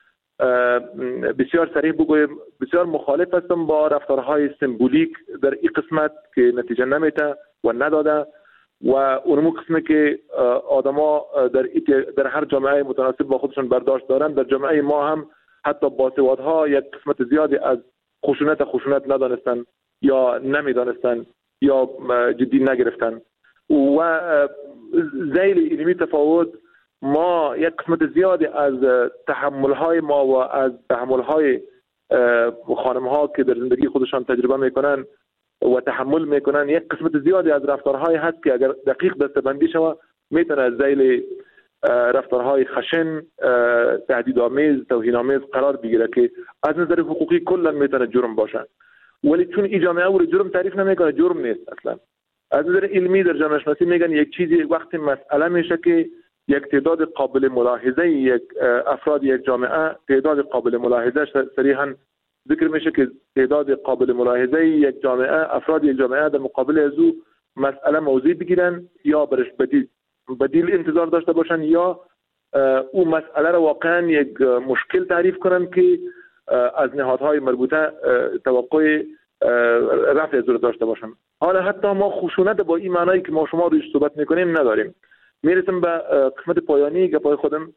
بسیار صریح بگویم بسیار مخالف هستم با رفتارهای سمبولیک در این قسمت که نتیجه نمیده و نداده و اونمو قسمه که آدما در در هر جامعه متناسب با خودشون برداشت دارن. در جامعه ما هم حتی باسوادها یک قسمت زیادی از خشونت خشونت ندانستن یا نمیدانستن یا جدی نگرفتن و ذیل علمی تفاوت ما یک قسمت زیادی از تحمل‌های ما و از تحمل‌های خانم‌ها که در زندگی خودشان تجربه میکنن و تحمل میکنن، یک قسمت زیادی از رفتارهای هست که اگر دقیق دسته‌بندی شود میتونه از ذیل رفتارهای خشن، تهدیدآمیز، توهین‌آمیز قرار بگیره که از نظر حقوقی کلا میتونه جرم باشه، ولی چون این جامعه او جرم تعریف نمیکنه جرم نیست اصلا. از نظر علمی در جامعه شناسی میگن یک چیزی وقتی مسئله میشه که یک تعداد قابل ملاحظه یک افراد یک جامعه تعداد قابل ملاحظه صریحا ذکر میشه که تعداد قابل ملاحظه یک جامعه افراد یک جامعه در مقابل از او مسئله موضوع بگیرن یا برش بدیل بدیل انتظار داشته باشن یا او مسئله را واقعا یک مشکل تعریف کنن که از نهادهای مربوطه توقع رفع از داشته باشن. حالا حتی ما خشونت با این معنایی که ما شما روش صحبت میکنیم نداریم. میرسیم به قسمت پایانی گپای خودم.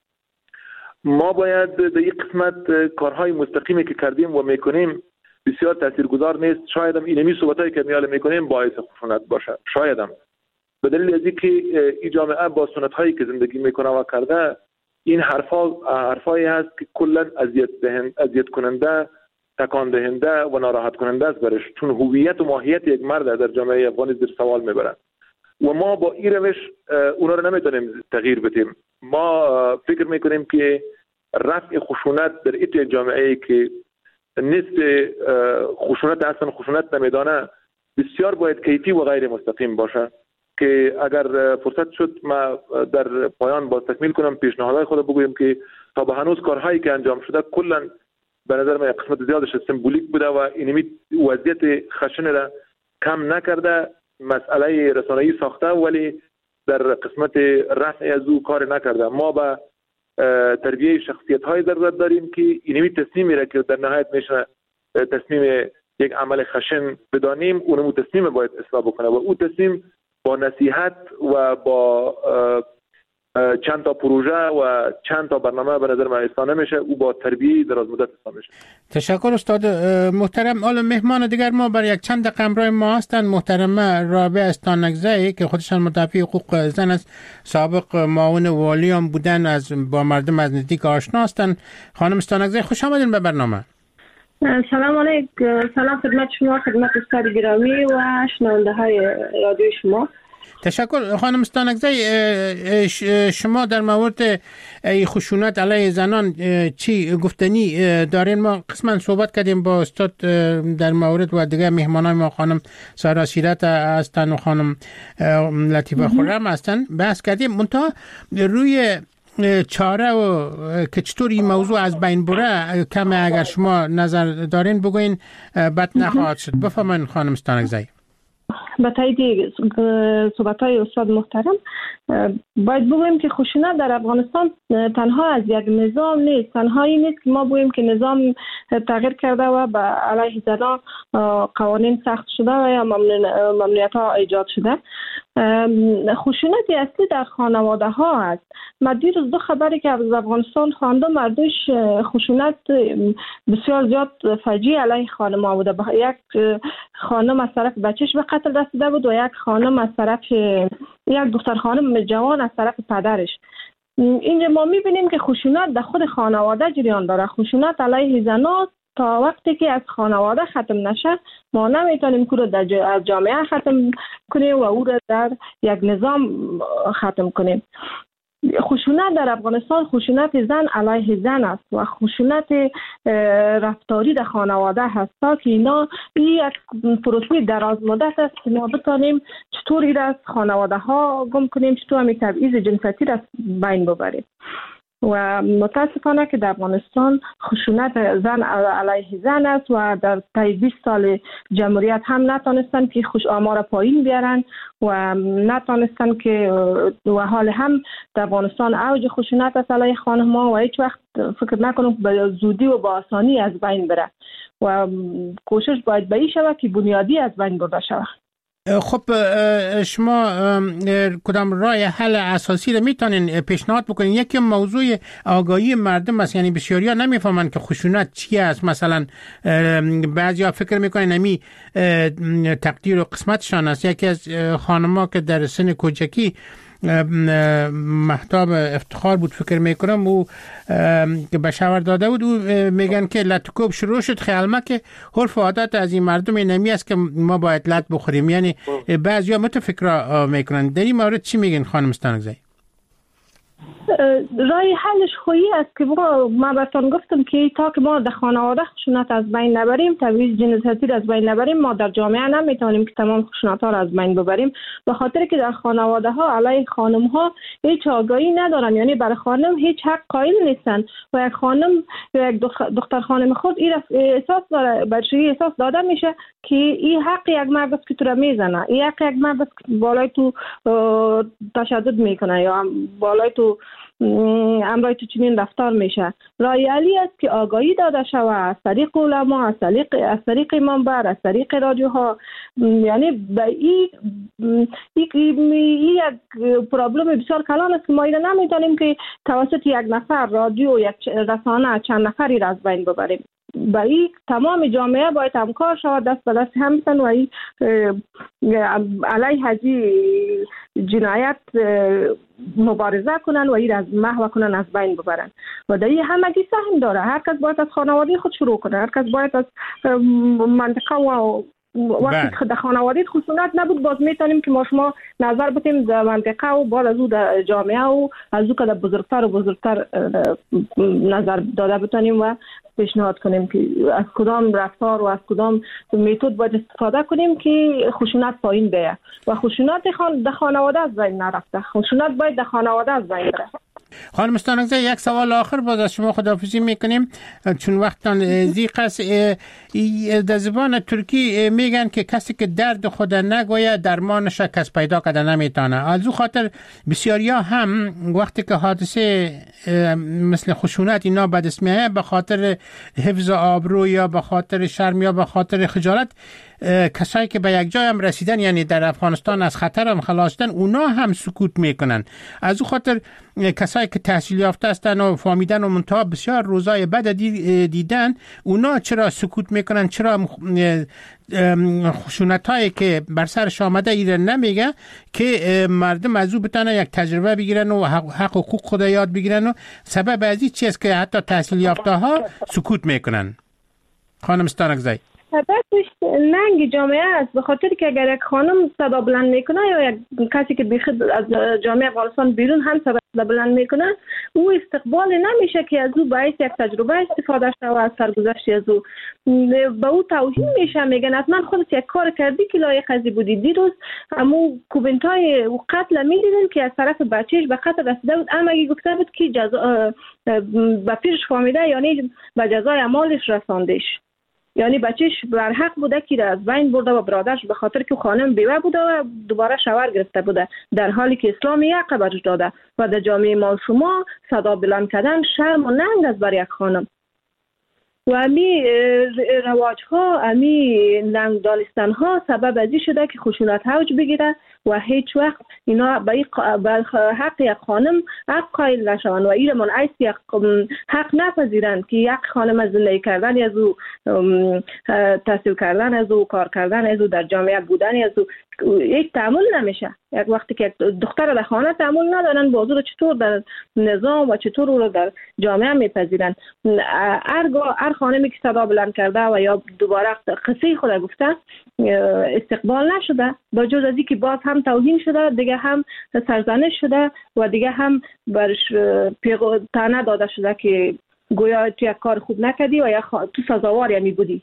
ما باید در این قسمت کارهای مستقیمی که کردیم و میکنیم بسیار تاثیرگذار نیست. شاید هم اینمی صحبتایی که میاله میکنیم باعث خشونت باشه، شاید هم به دلیل از اینکه این جامعه با سنت‌هایی که زندگی میکنه و کرده این حرفا حرفایی هست که کلا اذیت دهنده اذیت کننده، تکان دهنده و ناراحت کننده است برش، چون هویت و ماهیت یک مرد در جامعه افغانی زیر سوال میبرن و ما با این روش اونا رو نمیتونیم تغییر بدیم. ما فکر میکنیم که رفع خشونت در این جامعه که نصف خشونت اصلا خشونت نمیدانه بسیار باید کیفی و غیر مستقیم باشه که اگر فرصت شد ما در پایان باز تکمیل کنم پیشنهادهای خود بگویم که تا به هنوز کارهایی که انجام شده کلا به نظر من قسمت زیادش سمبولیک بوده و اینمی وضعیت خشن را کم نکرده، مسئله رسانه‌ای ساخته ولی در قسمت رفع از او کار نکرده. ما با تربیه شخصیت های ضرورت داریم که اینمی تصمیمی را که در نهایت میشه تصمیم یک عمل خشن بدانیم اونمو تصمیم باید اصلاح بکنه و او تصمیم با نصیحت و با چند تا پروژه و چند تا برنامه به نظر من اصلاح نمیشه، او با تربیه دراز مدت اصلاح میشه. تشکر استاد محترم. حالا مهمان دیگر ما برای یک چند دقیقه همراه ما هستند محترمه رابعه استانکزی که خودشان مدافع حقوق زن است، سابق معاون والی هم بودن، از با مردم از نزدیک آشنا هستند. خانم استانکزی خوش آمدین به برنامه. سلام علیکم، سلام خدمت شما، خدمت استاد گرامی و شنونده های رادیو شما. تشکر خانم ستانکزی. شما در مورد خشونت علیه زنان چی گفتنی دارین؟ ما قسما صحبت کردیم با استاد در مورد و دیگه مهمانای ما خانم سارا سیرت هستن و خانم لطیفه خرم هستن، بحث کردیم. منتها روی چاره و که چطور این موضوع از بین بره کمی اگر شما نظر دارین بگوین بد نخواهد شد. بفرمایید خانم ستانکزی. به تایید صحبت‌های استاد محترم باید بگویم که خشونت در افغانستان تنها از یک نظام نیست، تنهایی نیست که ما بگویم که نظام تغییر کرده و به علیه زنان قوانین سخت شده و یا ممنوعیت ها ایجاد شده. خشونت اصلی در خانواده ها است. من دیروز دو خبری که از افغانستان خواندم، مردوش خشونت بسیار زیاد فجیع علیه خانم ها بوده. یک خانم از طرف بچهش به قتل رسیده بود و یک خانم از طرف یک دختر خانم جوان از طرف پدرش. اینجا ما میبینیم که خشونت در خود خانواده جریان داره. خشونت علیه زنان تا وقتی که از خانواده ختم نشه ما نمیتونیم که رو در جامعه ختم کنیم و او را در یک نظام ختم کنیم. خشونت در افغانستان خشونت زن علیه زن است و خشونت رفتاری در خانواده هست تا که اینا یک پروسه دراز مدت است که ما بتانیم چطور این از خانواده ها گم کنیم، چطور همی تبعیض جنسیتی را بین ببریم. و متاسفانه که در افغانستان خشونت زن علیه زن است و در طی بیست سال جمهوریت هم نتانستن که خوش آمار پایین بیارن و نتانستن که و حال هم در افغانستان اوج خشونت است علیه خانم‌ها و هیچ وقت فکر نکنم به زودی و با آسانی از بین بره و کوشش باید به این شود که بنیادی از بین برده شود. خب شما کدام راه حل اساسی رو میتونین پیشنهاد بکنین؟ یکی موضوع آگاهی مردم است، یعنی بسیاریا نمیفهمن که خشونت چی است. مثلا بعضیا فکر میکنن نمی تقدیر و قسمتشان است. یکی از خانم‌ها که در سن کوچکی مهتاب افتخار بود فکر میکنم او که به شاور داده بود، او میگن که لطکوب شروع شد خیالمه که حرف و عادت از این مردم نمی است که ما باید لط بخوریم. یعنی بعضی ها متفکر میکنن. در این مورد چی میگن خانم ستانکزی؟ راه حلش خویی است که ما براتون گفتم که تا که ما در خانواده خشونت از بین نبریم، تبعیض جنسیتی از بین نبریم، ما در جامعه نمیتونیم که تمام خشونت ها را از بین ببریم. به خاطر که در خانواده ها علیه خانم ها هیچ آگاهی ندارن، یعنی برای خانم هیچ حق قائل نیستن و یک خانم یک دختر خانم خود این احساس داره، برشی احساس داده میشه که این حق یک مرد است که تو را میزنه، این حق یک مرد است که بالای تو تشدد میکنه یا بالای تو امرای تو چنین رفتار میشه. راه حلی است که آگاهی داده شود از طریق علما، از طریق از طریق منبر، از طریق رادیوها. یعنی به این یک پرابلم بسیار کلان است که ما اینا نمیتونیم که توسط یک نفر رادیو یک رسانه چند نفری را از بین ببریم. با این تمام جامعه باید همکار شود، دست به دست هم بزنن و این علیه هجی جنایت مبارزه کنن و این از محو کنن، از بین ببرن. و در این همگی سهم داره. هر کس باید از خانواده خود شروع کنه، هر کس باید از منطقه و وقتی که در خانواده خشونت نبود باز میتونیم که ما شما نظر بتیم در منطقه و بعد از او در جامعه و از او که در بزرگتر و بزرگتر نظر داده بتونیم و پیشنهاد کنیم که از کدام رفتار و از کدام متد باید استفاده کنیم که خشونت پایین بیه و خشونت در خانواده از بین نرفته. خشونت باید در خانواده از بین بره. خانم ستانکزی یک سوال آخر باز از شما خداحافظی میکنیم چون وقتان ضیق است. در زبان ترکی میگن که کسی که درد خود نگوید درمانش کس پیدا کرده نمیتونه. از او خاطر بسیاریا هم وقتی که حادثه مثل خشونت اینا به دست میاد به خاطر حفظ آبرو یا به خاطر شرم یا به خاطر خجالت کسایی که به یک جای هم رسیدن، یعنی در افغانستان از خطر هم خلاص شدن، اونا هم سکوت میکنن. از او خاطر کسایی که تحصیل یافته هستن و فهمیدن و منتها بسیار روزای بد دیدن، اونا چرا سکوت میکنن؟ چرا خشونت هایی که بر سرش آمده ایره نمیگه که مردم از او بتانه یک تجربه بگیرن و حق حقوق خود یاد بگیرن؟ و سبب از این چیست که حتی تحصیل یافته ها سکوت میکنن؟ خانم ستانکزی. سببش ننگ جامعه است، به خاطر که اگر یک خانم صدا بلند میکنه یا یک کسی که بیخود از جامعه افغانستان بیرون هم صدا بلند میکنه، او استقبال نمیشه که از او باعث یک تجربه استفاده شده و از سرگذشت از او به او توهین میشه. میگن حتما خودت یک کار کردی که لایق ازی بودی. دیروز همو کومنت های قتل میدیدن که از طرف بچهش به قتل رسیده بود، اما اگه گفته بود که جزا به پیرش فهمیده یعنی به جزای اعمالش رساندش، یعنی بچهش بر حق بوده که از بین برده و برادرش به خاطر که خانم بیوه بوده و دوباره شوهر گرفته بوده، در حالی که اسلام یک قبرش داده و در جامعه ما شما صدا بلند کردن شرم و ننگ است بر یک خانم. و امی رواج ها، امی ننگ دانستن ها سبب ازی شده که خشونت اوج بگیره و هیچ وقت اینا به حق یک خانم حق قائل نشوند و ایره منعیس یک حق نپذیرند که یک خانم از زندگی کردن از او، تحصیل کردن از او، کار کردن از او، در جامعه بودن از او یک تعامل نمیشه. یک وقتی که دختر در خانه تعامل ندارن با رو چطور در نظام و چطور او رو در جامعه میپذیرن. هرگاه هر خانمی که صدا بلند کرده و یا دوباره قصه خود گفته استقبال نشده، با جز از اینکه باز هم توهین شده، دیگه هم سرزنش شده و دیگه هم برش طعنه داده شده که گویا تو یک کار خوب نکردی و یا تو سزاوار یعنی بودی.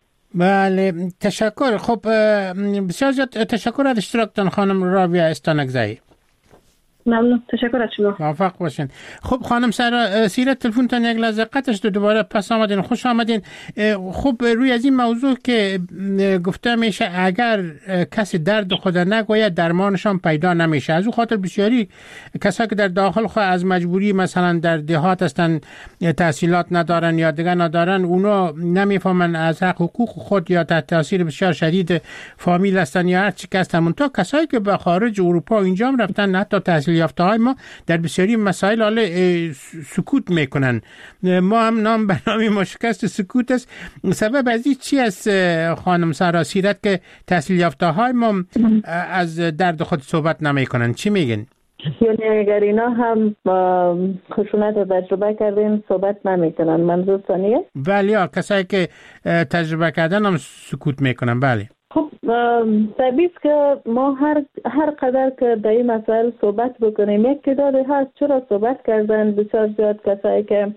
بله تشکر. خب بسیار زیاد تشکر از اشتراکتان خانم راویه استانکزئی. ممنون، تشکر از شما. موفق باشین. خب خانم سارا سیرت تلفنتان یک لحظه قطع شد، دوباره پس آمدین، خوش آمدین. خب روی از این موضوع که گفته میشه اگر کسی درد خود نگوید درمانشان پیدا نمیشه، از اون خاطر بسیاری کسایی که در داخل خود از مجبوری مثلا در دهات هستن، تحصیلات ندارن یا دیگه ندارن، اونا نمیفهمن از حق حقوق خود یا تحت تاثیر بسیار شدید فامیل هستن یا هر چی که هستن. منتها کسایی که به خارج اروپا اینجا هم رفتن، حتی تحصیل یافته های ما در بسیاری مسائل حال سکوت میکنن. ما هم نام برنامه ما شکست سکوت است. سبب از این چی است خانم سارا سیرت که تحصیل یافته های ما از درد خود صحبت نمیکنن؟ چی میگن؟ یعنی اگر اینا هم خشونت رو تجربه کردن صحبت نمیکنن، منظور تانیه؟ بله، کسایی که تجربه کردن هم سکوت میکنن. بله. خب طبیعی که ما هر هر قدر که در این مسائل صحبت بکنیم، یک تعدادی هست چرا صحبت کردن، بسیار زیاد کسایی که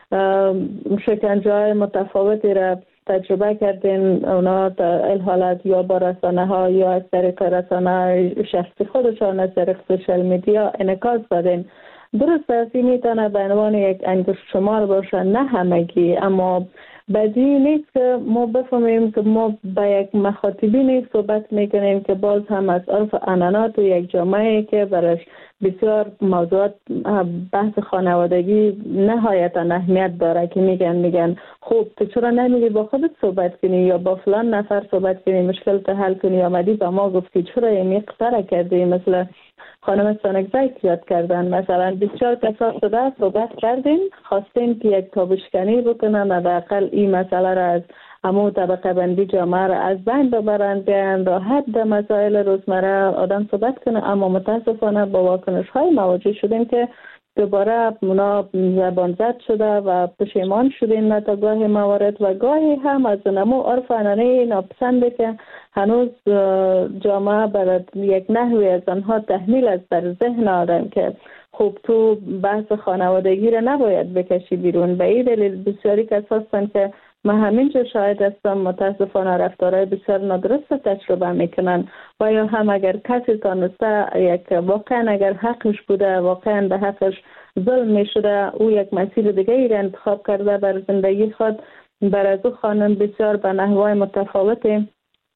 شکنجه های متفاوتی را تجربه کردن، اونا این حالت یا با رسانه ها یا از طریق رسانه شخصی خودشان از طریق سوشال میدیا انعکاس دادن. درست است این میتونه به عنوان یک انگشت شمار باشه، نه همگی، اما بدی نیست که ما بفهمیم که ما با یک مخاطبینی صحبت میکنیم که باز هم از عرف عنعنات یک جامعه که برش بسیار موضوعات بحث خانوادگی نهایتا اهمیت داره، که میگن میگن خوب تو چرا نمیگی با خودت صحبت کنی یا با فلان نفر صحبت کنی مشکل تو حل کنی، آمدی با ما گفتی چرا این قطره کردی، مثل خانم استانکزئی یاد کردن. مثلا بسیار کسا شده صحبت کردیم، خواستیم که یک تابشکنی بکنن و حداقل این مسئله را از همون طبقه بندی جامعه را از بین ببرند، بیان راحت در مسائل روزمره آدم صحبت کنه. اما متاسفانه با واکنش های مواجه شدیم که دوباره اونا زبان زد شده و پشیمان شدیم تا گاهی موارد و گاهی هم از نمو عرف عنعنه ناپسنده که هنوز جامعه برای یک نحوی از آنها تحمیل است در ذهن آدم که خوب تو بحث خانوادگی را نباید بکشی بیرون. به این دلیل بسیاری کس هستند که من همینجا شاهد هستم متاسفانه رفتارهای بسیار نادرست تجربه میکنن و یا هم اگر کسی تانسته یک واقعا اگر حقش بوده واقعا به حقش ظلم میشده، او یک مسیر دیگه ای را انتخاب کرده بر زندگی خود، بر از او خانم بسیار به نحوهای متفاوتی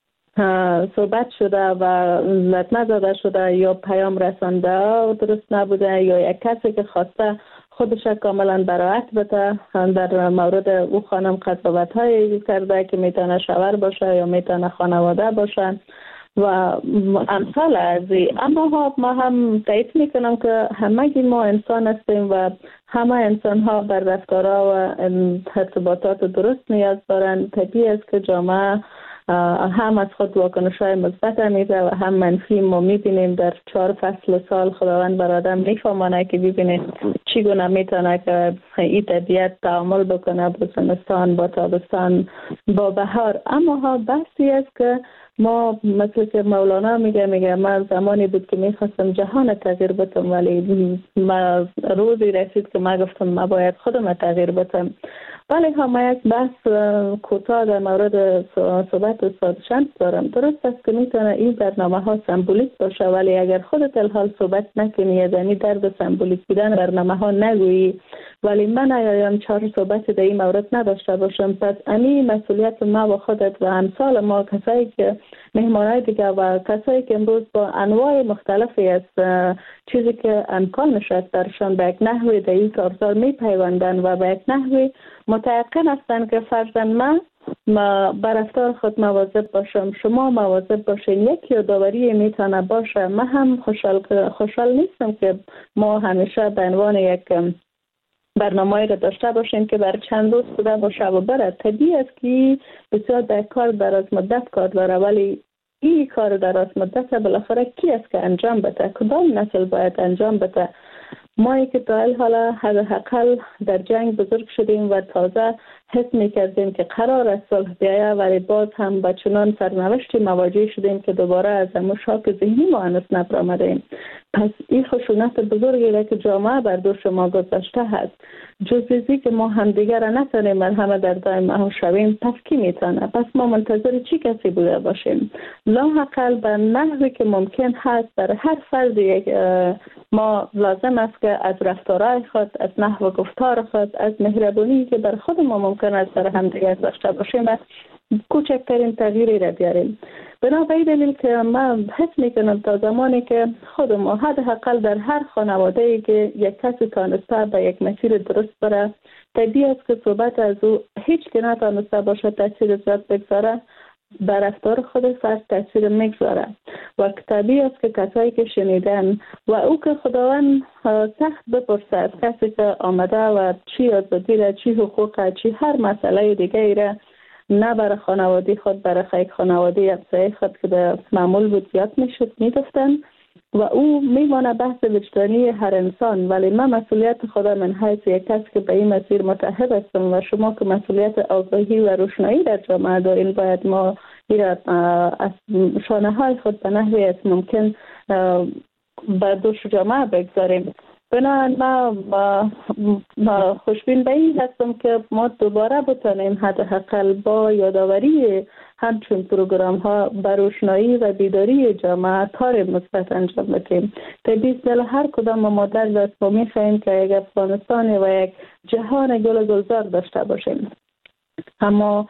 صحبت شده و لطمه زده شده یا پیام رسانده درست نبوده یا یک کسی که خواسته خودش کاملا براعت بده در مورد او خانم قضاوت هایی کرده که میتونه شوهر باشه یا میتونه خانواده باشه و امثال ازی. اما ما هم تایید میکنم که همگی ما انسان هستیم و همه انسان ها بر رفتارها و ارتباطات درست نیاز دارن. طبیعی است که جامعه هم از خود واکنش‌های مثبت میده و هم منفی. ما میبینیم در چهار فصل سال خداوند بر آدم میفهمانه که ببینید چگونه میتونه که این طبیعت تعامل بکنه با زمستان، با تابستان، با بهار. اما ها بحثی است که ما مثل که مولانا میگه میگه من زمانی بود که میخواستم جهان تغییر بدم، ولی ما روزی رسید که ما گفتم ما باید خودم تغییر بدم. ولی هم یک بحث کوتاه در مورد صحبت استاد شمس دارم. درست است که میتونه این برنامه ها سمبولیک باشه، ولی اگر خودت الحال صحبت نکنی یعنی درد سمبولیک بودن برنامه ها نگویی، ولی من اگر چهار صحبت در این مورد نداشته باشم، پس امی مسئولیت ما و خودت و امثال ما، کسایی که مهمانای دیگه و کسایی که امروز با انواع مختلفی از چیزی که امکان نشد درشان به یک نحوی در این کارزار میپیوندن و به یک نحوی متيقن هستند که فرضاً من ما بر رفتار خود مواظب باشم، شما مواظب باشین. یک یادآوری میتونه باشه. من هم خوشحال خوشحال نیستم که ما همیشه به عنوان یک برنامه‌ای را داشته باشیم که بر چند روز بوده باشه و بره. طبیعی است که بسیار در کار دراز مدت کار داره، ولی این کار دراز مدت بالاخره کی است که انجام بده؟ کدام نسل باید انجام بده؟ ما که تا حالا حداقل در جنگ بزرگ شدیم و تازه حس می‌کردیم که قرار است صلح بیاید، ولی باز هم با چنان سرنوشتی مواجه شدیم که دوباره از همون شاک ذهنی ما هنوز نبرآمدیم. پس این خشونت بزرگی را که جامعه بر دوش ما گذاشته هست، جزویزی که ما هم دیگر را نتانیم مرهم در دائم ما شویم، پس کی میتونه؟ پس ما منتظر چی کسی بوده باشیم؟ لااقل به نحوی که ممکن هست در هر فرد ما لازم است که از رفتارهای خود، از نحو گفتار خود، از مهربانی که بر خود ما ممکن است در هم دیگر داشته باشیم کوچکترین تغییری را بیاریم. بنابراین دلیل که من حس میکنم تا زمانی که خود ما حداقل در هر خانواده‌ای که یک کسی تانسته به یک مسیر درست بره، طبیعی است که صحبت از او هیچ که نتانسته باشه تاثیر زیاد بگذاره، بر رفتار خود فرد تاثیر میگذاره و طبیعی است که کسایی که شنیدن و او که خداوند سخت بپرسه از کسی که آمده و چی آزادی را، چی حقوق، چی هر مسئله دیگه ای را نه برای خانوادی خود، برای خیلی خانوادی افزایی خود که به معمول بود زیاد میشد میگفتن و او میمانه بحث وجدانی هر انسان. ولی من مسئولیت خدا من حیث یک کس که به این مسیر متحد هستم و شما که مسئولیت آگاهی و روشنایی در جامعه دارین، باید ما از شانه های خود به نحوی از ممکن به دوش جامعه بگذاریم. بنابراین ما, ما خوشبین به این هستم که ما دوباره بتانیم حداقل با یادآوری همچون پروگرام ها به روشنایی و بیداری جامعه کار مثبت انجام بدیم. طبیعی دل هر کدام ما در دست ما میخواهیم که یک افغانستان و یک جهان گل گلزار داشته باشیم. اما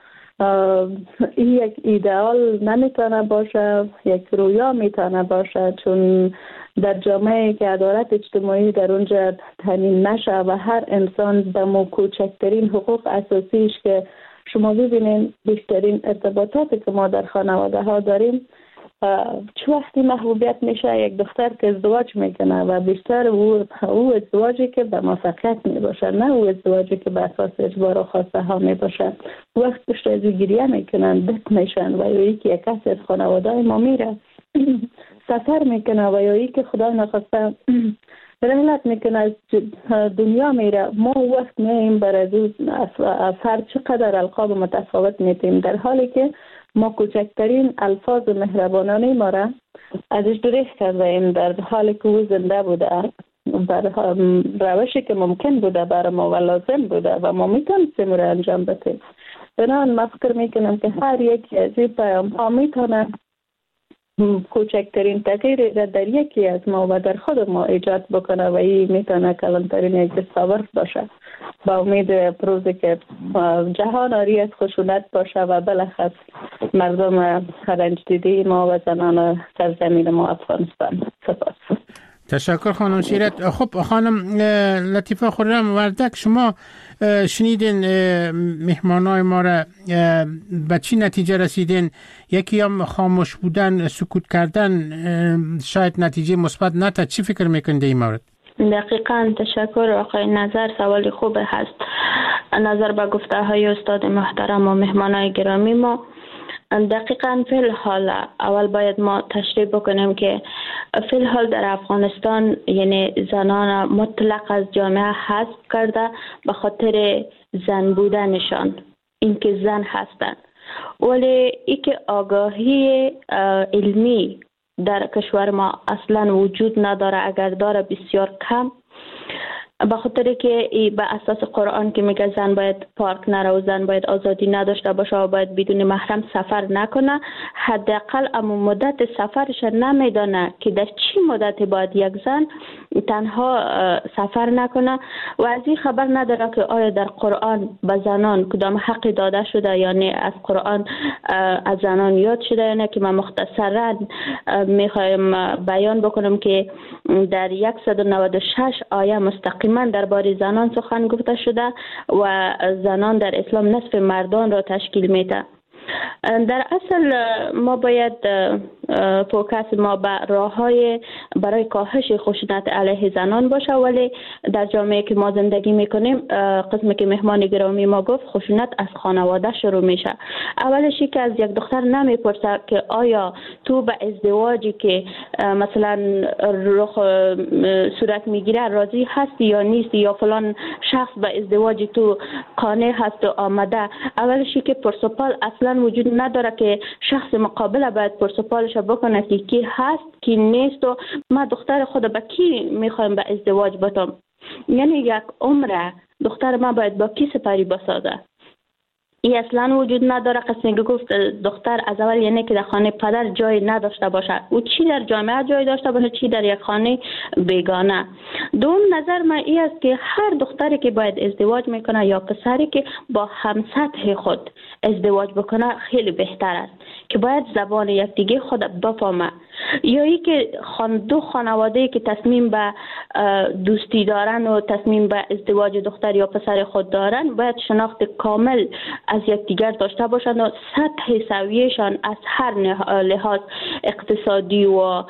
این یک ایدئال نمیتونه باشه، یک رویا میتونه باشه، چون در جامعه که عدالت اجتماعی در اونجا تامین نشه و هر انسان به مو کوچکترین حقوق اساسیش که شما ببینین بیشترین ارتباطاتی که ما در خانواده ها داریم چه وقتی محبوبیت میشه یک دختر که ازدواج میکنه و بیشتر او, او ازدواجی که به موفقیت میباشه، نه او ازدواجی که به اساس اجبار و خواسته ها میباشه. وقت پشت از گریه میکنن، بک میشن و یا یکی یک کسی از خانواده ما میره سفر میکنه و یا یکی خدا نخواسته رحلت میکنه از دنیا میره. ما وقت میاییم بر از فرد چقدر القاب متفاوت میتیم، در حالی که ما کوچکترین الفاظ مهربانانه ما را ازش دریغ کرده ایم در حالی که او زنده بوده، بر روشی که ممکن بوده برای ما و لازم بوده و ما میتونستیم را انجام بدیم. بنابراین من فکر میکنم که هر یک از این پیام ها میتونه کوچکترین تغییری را در یکی از ما و در خود ما ایجاد بکنه و این میتونه کلانترین یک دستاورد باشه. با امید روزی که جهان آری از خشونت باشه و بالاخره مردم رنج دیده ما و زنان سرزمین ما افغانستان. سپاس. تشکر خانم سیرت. خب خانم لطیفه خرم وردک، شما شنیدین مهمانای ما را به چی نتیجه رسیدین؟ یکی هم خاموش بودن، سکوت کردن شاید نتیجه مثبت نتا. چی فکر میکنید این مورد؟ دقیقاً. تشکر آقای نظر، سوال خوب هست. نظر به گفته های استاد محترم و مهمانای گرامی ما، دقیقاً فی الحال اول باید ما تشریح بکنیم که فی الحال در افغانستان یعنی زنان مطلق از جامعه حذف کرده به خاطر زن بودنشان، اینکه زن هستند. ولی ای که آگاهی علمی در کشور ما اصلا وجود نداره، اگر داره بسیار کم، به خاطر که ای به اساس قرآن که میگه زن باید پارک نره و زن باید آزادی نداشته باشه و باید بدون محرم سفر نکنه، حداقل اما مدت سفرش نمیدانه که در چی مدتی باید یک زن تنها سفر نکنه و از این خبر نداره که آیا در قرآن به زنان کدام حقی داده شده، یعنی از قرآن از زنان یاد شده یا نه. که من مختصرا میخوایم بیان بکنم که در صد و نود و شش آیه مستقیم من درباره زنان سخن گفته شده و زنان در اسلام نصف مردان را تشکیل میده. در اصل ما باید فوکس ما به راه‌های برای کاهش خشونت علیه زنان باشه، ولی در جامعه که ما زندگی میکنیم قسمی که مهمان گرامی ما گفت خشونت از خانواده شروع میشه. اولشی که از یک دختر نمیپرسه که آیا تو به ازدواجی که مثلا رخ صورت میگیره راضی هستی یا نیستی، یا فلان شخص به ازدواج تو قانع هست و آمده. اولشی که پرسپال اصلا وجود نداره که شخص مقابل باید پرسپالش بکنه که کی هست کی نیست و ما دختر خود با کی میخوایم به ازدواج بتم. یعنی یک عمر دختر ما باید با کی سپری بسازه. این اصلا وجود نداره. قسمی که گفت دختر از اول یعنی که در خانه پدر جای نداشته باشه و چی در جامعه جای داشته باشه چی در یک خانه بیگانه. دوم نظر من این است که هر دختری که باید ازدواج میکنه یا پسری که با همسطح خود ازدواج بکنه خیلی بهتر است که باید زبان یکدیگه خود بفهمه. یا ای که خان دو خانواده که تصمیم به دوستی دارن و تصمیم به ازدواج دختر یا پسر خود دارن باید شناخت کامل از یکدیگر داشته باشند و سطح سویه‌شان از هر لحاظ اقتصادی و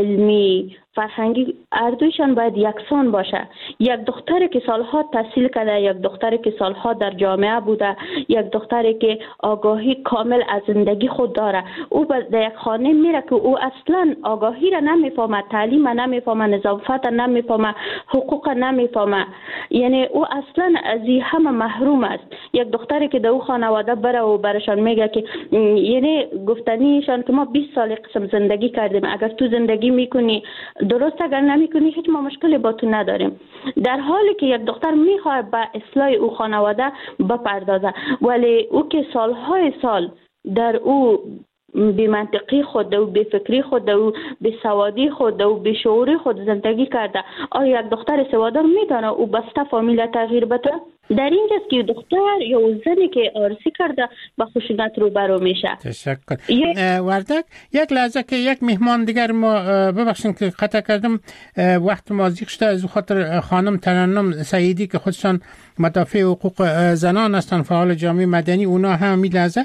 علمی فرهنگی اردویشان باید یکسان باشه. یک دختری که سالها تحصیل کرده، یک دختری که سالها در جامعه بوده، یک دختری که آگاهی کامل از زندگی خود داره، او در یک خانه میره که او اصلا آگاهی را نمیفهمه، تعلیم نمیفهمه، نظافت نمیفهمه، حقوق نمیفهمه، یعنی او اصلا از این همه محروم است. یک دختری که در او خانواده بره و برشان میگه که یعنی گفتنیشان که ما بیست سال قسم زندگی کردیم، اگر تو زندگی میکنی درست، اگر نمیکنی هیچ ما مشکلی با تو نداریم. در حالی که یک دختر میخواد به اصلاح او خانواده بپردازه، ولی او که سالهای سال در او بی منطقی خود و بی فکری خود و بی سوادی خود و بی شعوری خود زندگی کرده، آیا یک دختر سوادار میتونه او بسته فامیل تغییر بده؟ در اینجاست که دختر یا زنی که عروسی کرده با خشونت روبرو میشه. تشکر. وردک یک لحظه که یک مهمان دیگر ما ببخشید که قطع کردم، وقت ما زیاد شده، از خاطر خانم ترنم سعیدی که خودشان مدافع حقوق زنان هستند، فعال جامعه مدنی، اونا هم می لحظه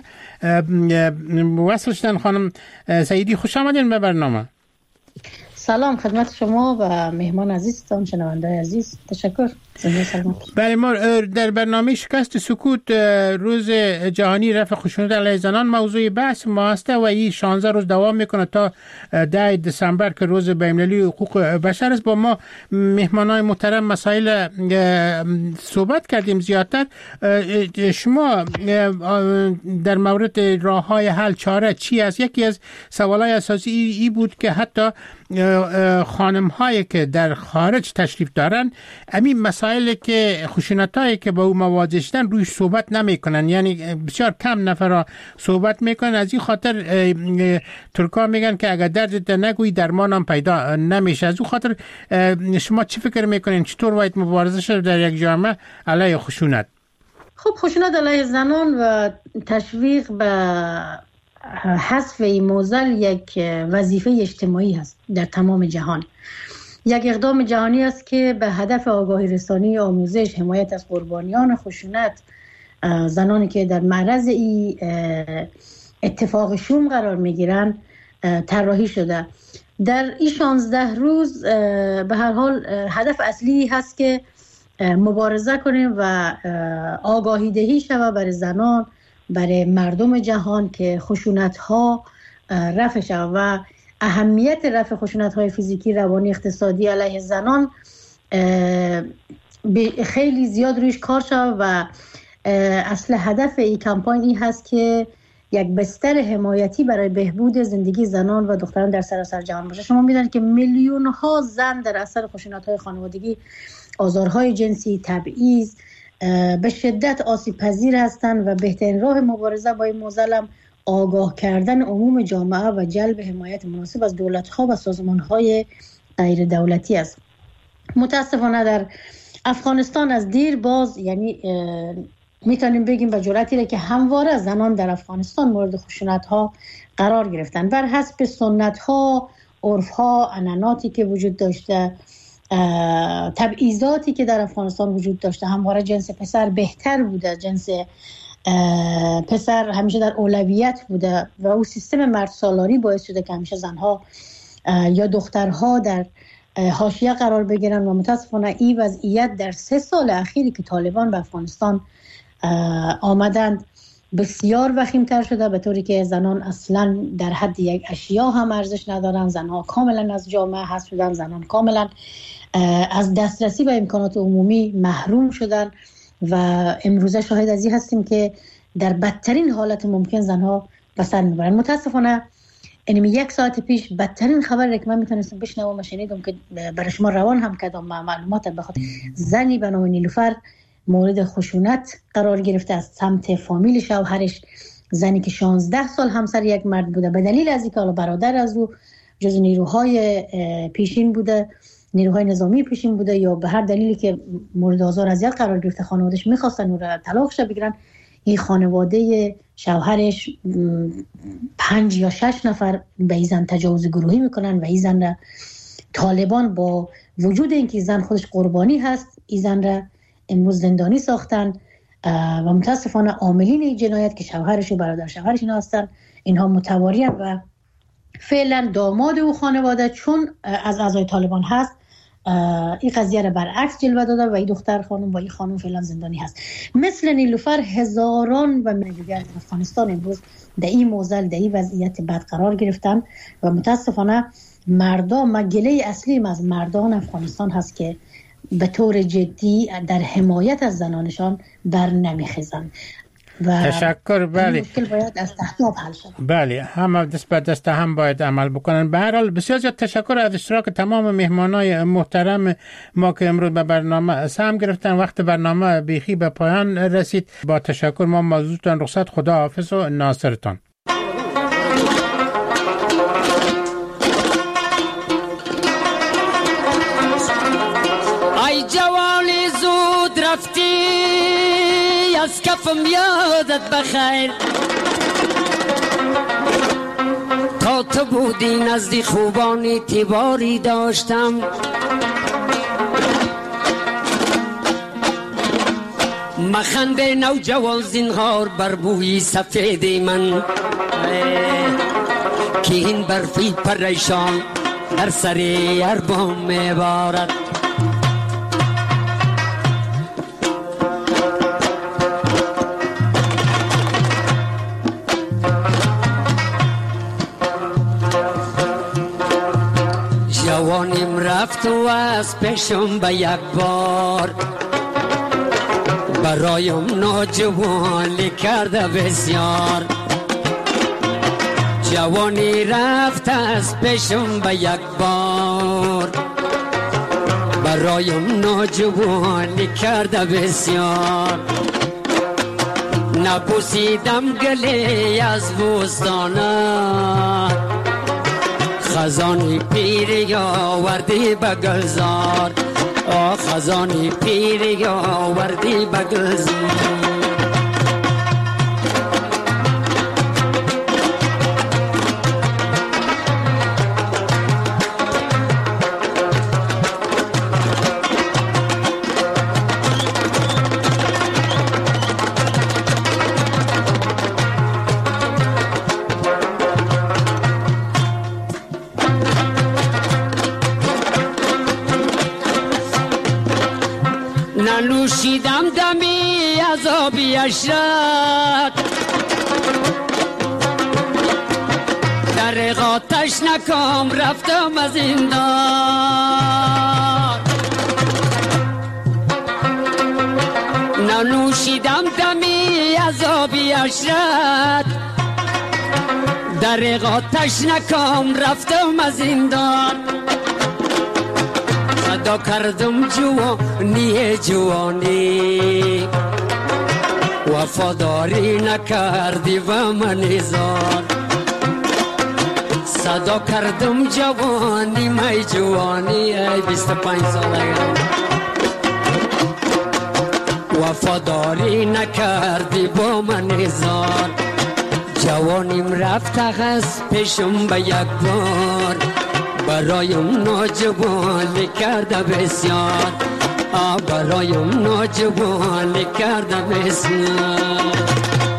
وصل شدن. خانم سعیدی خوش آمدین به برنامه. سلام خدمت شما و مهمان عزیزتان، شنونده عزیز. تشکر. بله، ما در برنامه شکست سکوت روز جهانی رفع خشونت علیه زنان موضوع بحث ما است و این شانزده روز دوام میکنه تا ده دسامبر که روز بین‌المللی حقوق بشر است. با ما مهمانای محترم مسائل صحبت کردیم زیادتر. شما در مورد راه‌های حل چاره چی است؟ یکی از سوالای اساسی ای بود که حتی خانم هایی که در خارج تشریف دارن همین مسائلی که خشونتایی که با او مواجه شدن رویش صحبت نمی کنن، یعنی بسیار کم نفر صحبت میکنن. از این خاطر ترکا میگن که اگر دردت نگویی درمان هم پیدا نمیشه. از اون خاطر شما چی فکر میکنین چطور باید مبارزه شد در یک جامعه علیه خشونت؟ خب خشونت علیه زنان و تشویق به حذف این موزل یک وظیفه اجتماعی هست در تمام جهان. یک اقدام جهانی است که به هدف آگاهی رسانی، آموزش، حمایت از قربانیان خشونت، زنانی که در معرض این اتفاق شوم قرار میگیرن طراحی شده. در این شانزده روز به هر حال هدف اصلی هست که مبارزه کنیم و آگاهی دهی شود برای زنان برای مردم جهان که خشونت ها رفع شود و اهمیت رفع خشونت های فیزیکی، روانی، اقتصادی علیه زنان خیلی زیاد رویش کار شد و اصل هدف این کمپاین این هست که یک بستر حمایتی برای بهبود زندگی زنان و دختران در سراسر جهان باشه. شما میدونید که میلیون ها زن در اثر خشونت های خانوادگی، آزارهای جنسی، تبعیض به شدت آسیب پذیر هستند و بهترین راه مبارزه با این معضل آگاه کردن عموم جامعه و جلب حمایت مناسب از دولت‌ها و سازمان‌های غیر دولتی است. متاسفانه در افغانستان از دیر باز، یعنی میتونیم بگیم به جرأتی را که همواره زنان در افغانستان مورد خشونت‌ها قرار گرفتن بر حسب سنت‌ها، عرف‌ها، عنعناتی که وجود داشته، تبعیضاتی که در افغانستان وجود داشته. همواره جنس پسر بهتر بوده، جنس پسر همیشه در اولویت بوده و او سیستم مرد سالاری باعث شده که همیشه زنها یا دخترها در حاشیه قرار بگیرن و متاسفانه این وضعیت در سه سال اخیری که طالبان به افغانستان آمدند بسیار وخیم‌تر شده، به طوری که زنان اصلا در حد یک اشیا هم ارزش ندارن. زنها کاملا از جامعه حذف شدن، زنان کاملا از دسترسی به امکانات عمومی محروم شدن و امروزه شاهد از این هستیم که در بدترین حالت ممکن زنها به سر میبرن. متاسفانه اینمی یک ساعت پیش بدترین خبر که من میتونستم بشنوم و شنیدم که برای شما روان هم کردم معلومات بخاطر زنی به نام نیلوفر مورد خشونت قرار گرفته از سمت فامیل شوهرش، زنی که شانزده سال همسر یک مرد بوده به دلیل از اینکه برادر از او جز نیروهای پیشین بوده، نیروهای نظامی پیشین بوده یا به هر دلیلی که مورد آزار اذیت قرار گرفته، خانواده‌اش می‌خواستن او را طلاقش بگیرن. این خانواده شوهرش پنج یا شش نفر به این زن تجاوز گروهی میکنن و این زن را طالبان با وجود اینکه زن خودش قربانی هست این زن را امروز زندانی ساختن و متاسفانه عاملین این جنایت که شوهرش و برادر شوهرش اینا هستن، اینها متواری و فعلا داماد او خانواده چون از اعضای طالبان هست این قضیه را برعکس جلوه داده و این دختر خانم با این خانم فعلا زندانی هست. مثل نیلوفر هزاران و دیگر در افغانستان امروز در این معضل در این وضعیت بد قرار گرفتن و متاسفانه مردم مگله اصلی از مردان افغانستان هست که به طور جدی در حمایت از زنانشان بر نمیخیزند. تشکر. بله، مشکل باید از تحت حل شود. بله، هم دست به دست هم باید عمل بکنن. به هر حال بسیار زیاد تشکر از اشتراک تمام مهمانای محترم ما که امروز به برنامه سهم گرفتن. وقت برنامه بیخی به پایان رسید. با تشکر ما موضوعتان رخصت. خدا حافظ و ناصرتان. ای جوانی زود رفتی از کفم یادت بخیر، تا تو بودی نزدی خوبانی تیباری داشتم. مخنده نو جوان زنغار بر بوی سفید من که این برفی پریشان در سری اربام میبارد. جوانیم رفت و از پیشم به یک بار برایم ناجوانی کرده بسیار. جوانی رفت از پیشم به یک بار برایم ناجوانی کرده بسیار. نپوسیدم گلی از بوستانه، خزانی پیری آوردی به گلزار. آه خزانی پیری آوردی به گلزار. نوشیدم دمی از آبی اشرت، در آتش نکام رفتم از این دار، ننوشیدم دمی عذابی اشرت. در آتش نکام رفتم از این دار، صدا کردم جوانی جوانی، وفاداری نکردی و من زار. صدا کردم جوانی می جوانی، ای بیست و پنج ساله وفاداری نکردی با من زار. جوانیم رفت از پیشم به یک بار، برایم ناجوانی کرده بسیار، برایم ناجوانی کرده بسیار.